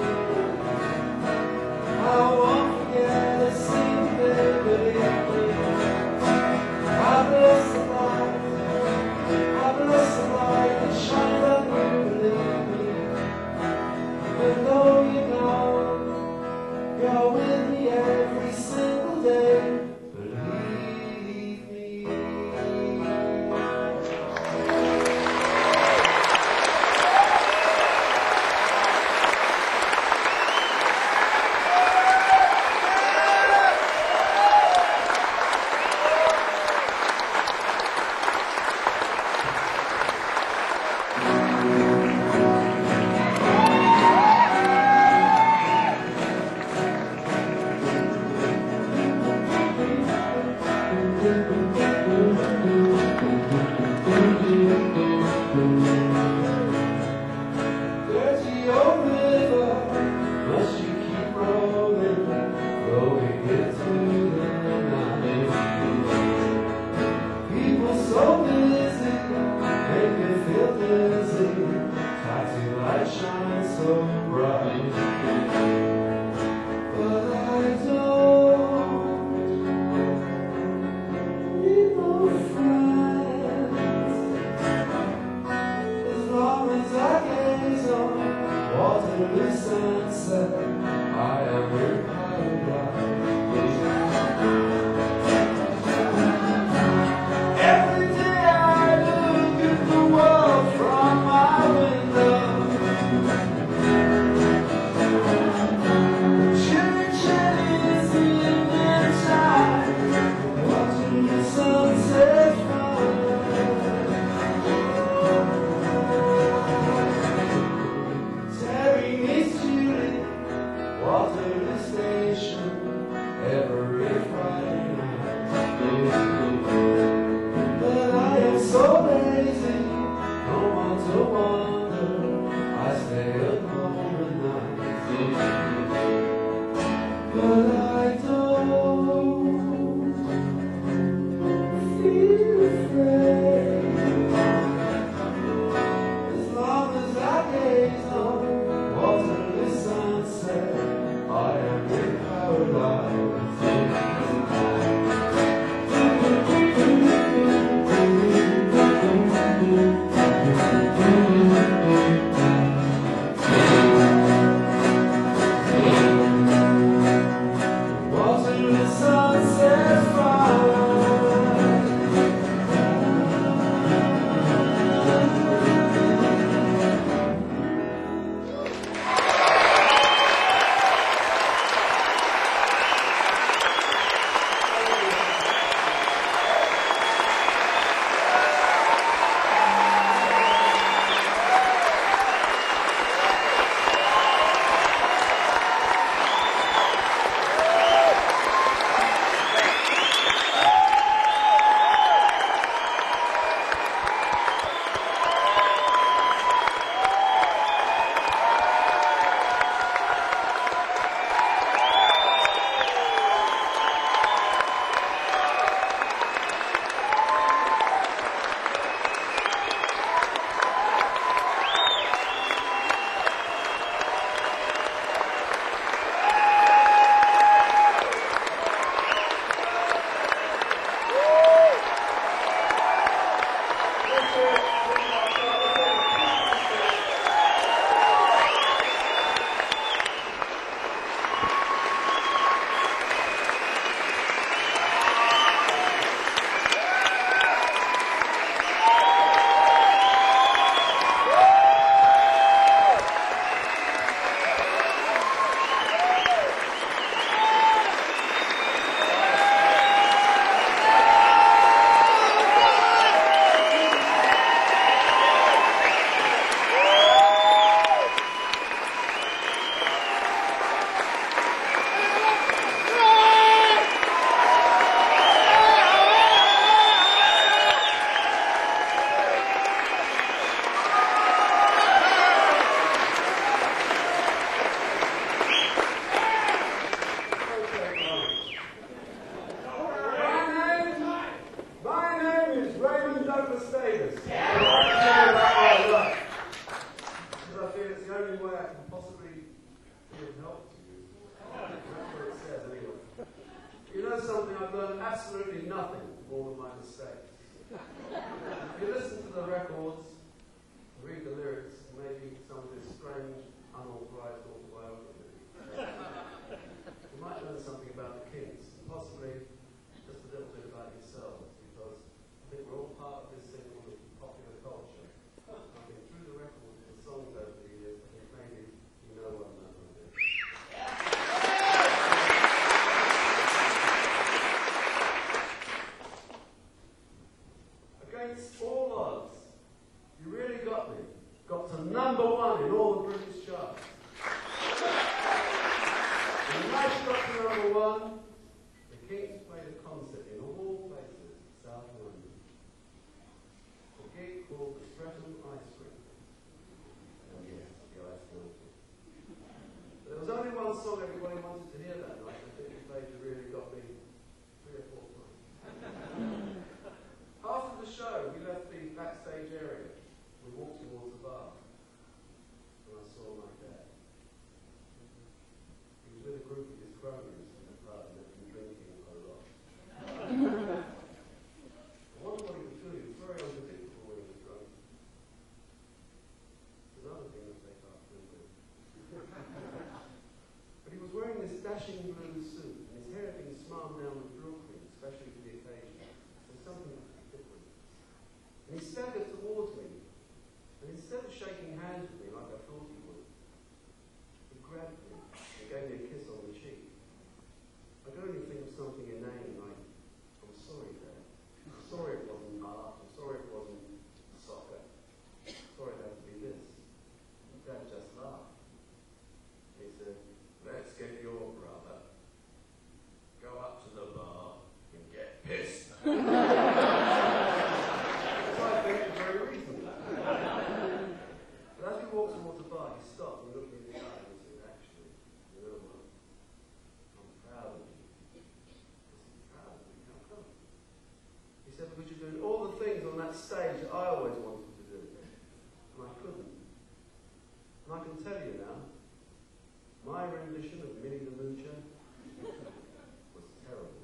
I won't forget a single day, believe me. I bless the light, I bless the light that shines on you, believe me. And though you know you're with me every single day, believe me. Dirty old river, must you keep rolling, rolling into the night? People so busy, make me feel dizzy, tattoo light shines so bright. But I don't need no friends, as long as I gaze on Waterloo sunset, I am in paradise. Every day I look at the world from my window. Chilly, chilly is the evening time, watching the sunset fall. Terry meets Julie, Waterloo Station. it's the only way I can possibly be of help to you. That's what it says anyway. You know something, I've learned absolutely nothing from all of my mistakes. If you listen to the records, read the lyrics, and maybe some of this strange, unauthorized autobiography, you might learn something about the Kings, possibly just a little bit about yourselves, because I think we're all part of this thing called popular culture. I think through the records and the songs over the years, I think maybe you know what I'm going to do. Against all odds, you really got me. Got to #1 in all the British charts. And when I got to #1, the Kings played a concert in all places, South London. A gig called the Streatham Ice Cream. And yes, the ice cream. There was only one song everybody wanted to hear that night, and I think the played really got me 3 or 4 times. After the show, we left the backstage area. We walked towards the bar, and I saw my dad. He was with a group of his cronies in the pub, and they'd been drinking a lot. I wonder what he was doing. He was very unpredictable when he was drunk. It's another thing that they can't do with. But he was wearing this dashing blue suit, and his hair had been smartened down with drill cream, especially for the occasion. There's something different. And he staggered towards me, and instead of shaking hands with me like I thought he would, he grabbed me and gave me a kiss on the cheek. I could only think of something inane like, I'm sorry, Dad. I'm sorry it wasn't art. I'm sorry it wasn't soccer. I'm sorry it had to be this. And Dad just laughed. He said, let's get your brother. Go up to the bar and get pissed. But as we walked towards the bar, he stopped and looked me in the eye and said, actually, you know what? I'm proud of you. I said, proud of me? How come? He said, because you're doing all the things on that stage that I always wanted to do. And I couldn't. And I can tell you now, my rendition of Minnie the Moocher was terrible.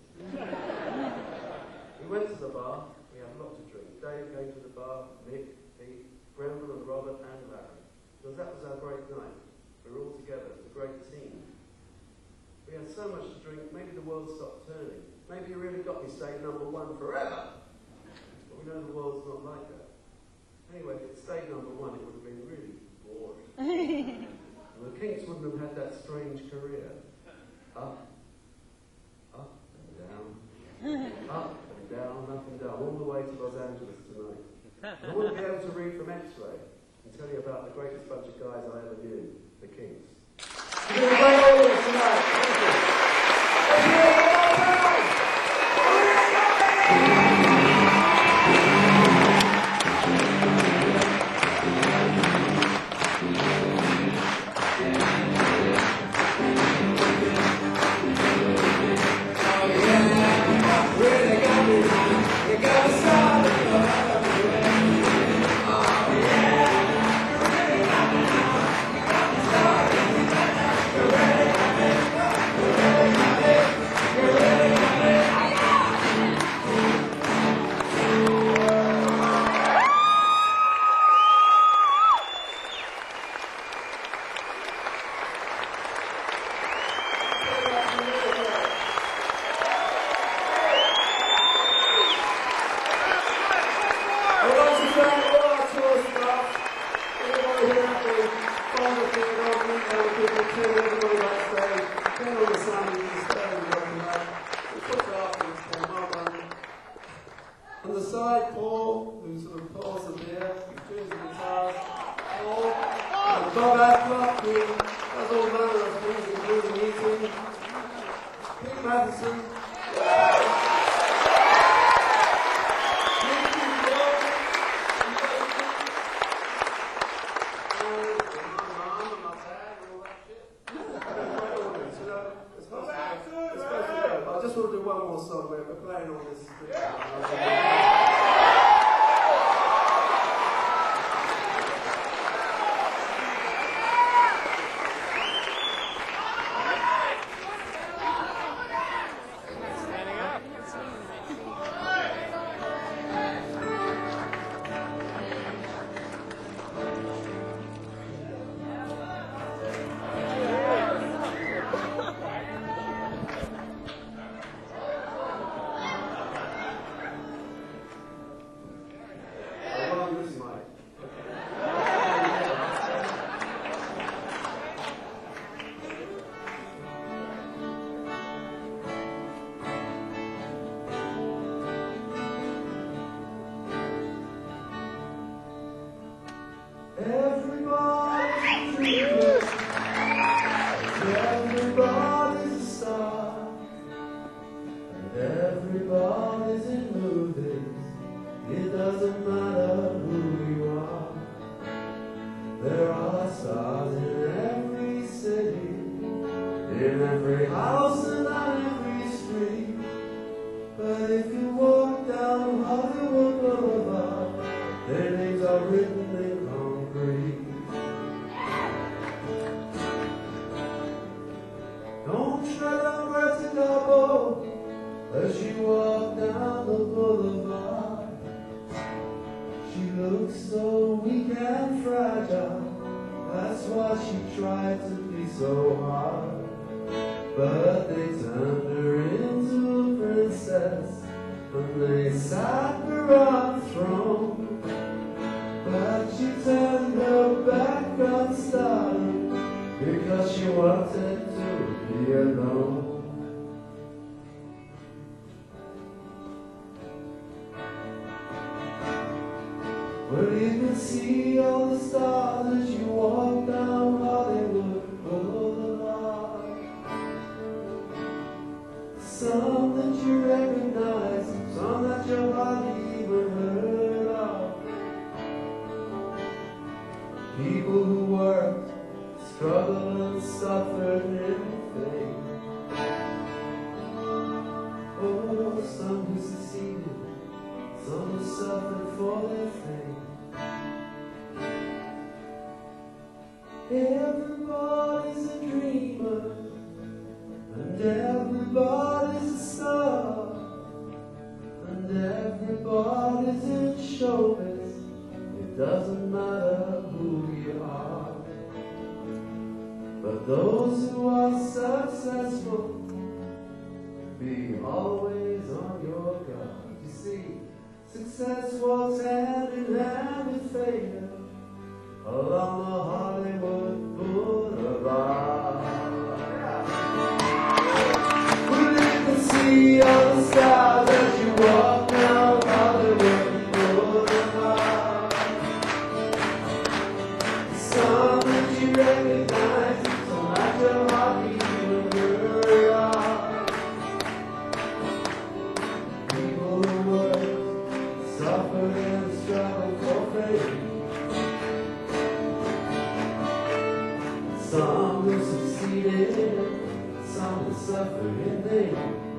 We went to the bar, we had a lot to drink. Dave came to the bar, Mick, Pete, Brendan and Robert and Larry. Because that was our great night. We were all together, it was a great team. We had so much to drink, maybe the world stopped turning. Maybe you really got me staying #1 forever. But we know the world's not like that. Anyway, if it stayed #1, it would have been really boring. And the Kings wouldn't have had that strange career. Up and down, up and down, all the way to Los Angeles tonight. I wouldn't be able to read from X-Ray and tell you about the greatest bunch of guys I ever knew, the Kings. It's been a great audience tonight. Thank you. On the side, Paul, who sort of pours the beer, who tunes the guitars, Paul, and Bob Adcock, who does all manner of things, including eating, Pete Matheson, I just want to do one more song. We're playing all this. As she walked down the boulevard, she looked so weak and fragile. That's why she tried to be so hard. But they turned her into a princess, and they sat her on a throne. But she turned her back on stardom because she wanted to be alone. Well, you can see all the stars as you walk down Hollywood Boulevard. Some that you recognize, some that you hardly even heard of. People who worked, struggled and suffered in faith. Oh, some who succeeded, some who suffered for their faith. Everybody's a dreamer, and everybody's a star, and everybody's in showbiz. It doesn't matter who you are, but those who are successful, be always on your guard. You see, success walks hand in hand with failure along the Hollywood Boulevard. Well, you can see all the stars as you walk down Hollywood Boulevard. Some that you recognize, some that you hardly even heard of. People who work, suffer and struggle for faith. Some who succeeded, some who suffered in vain.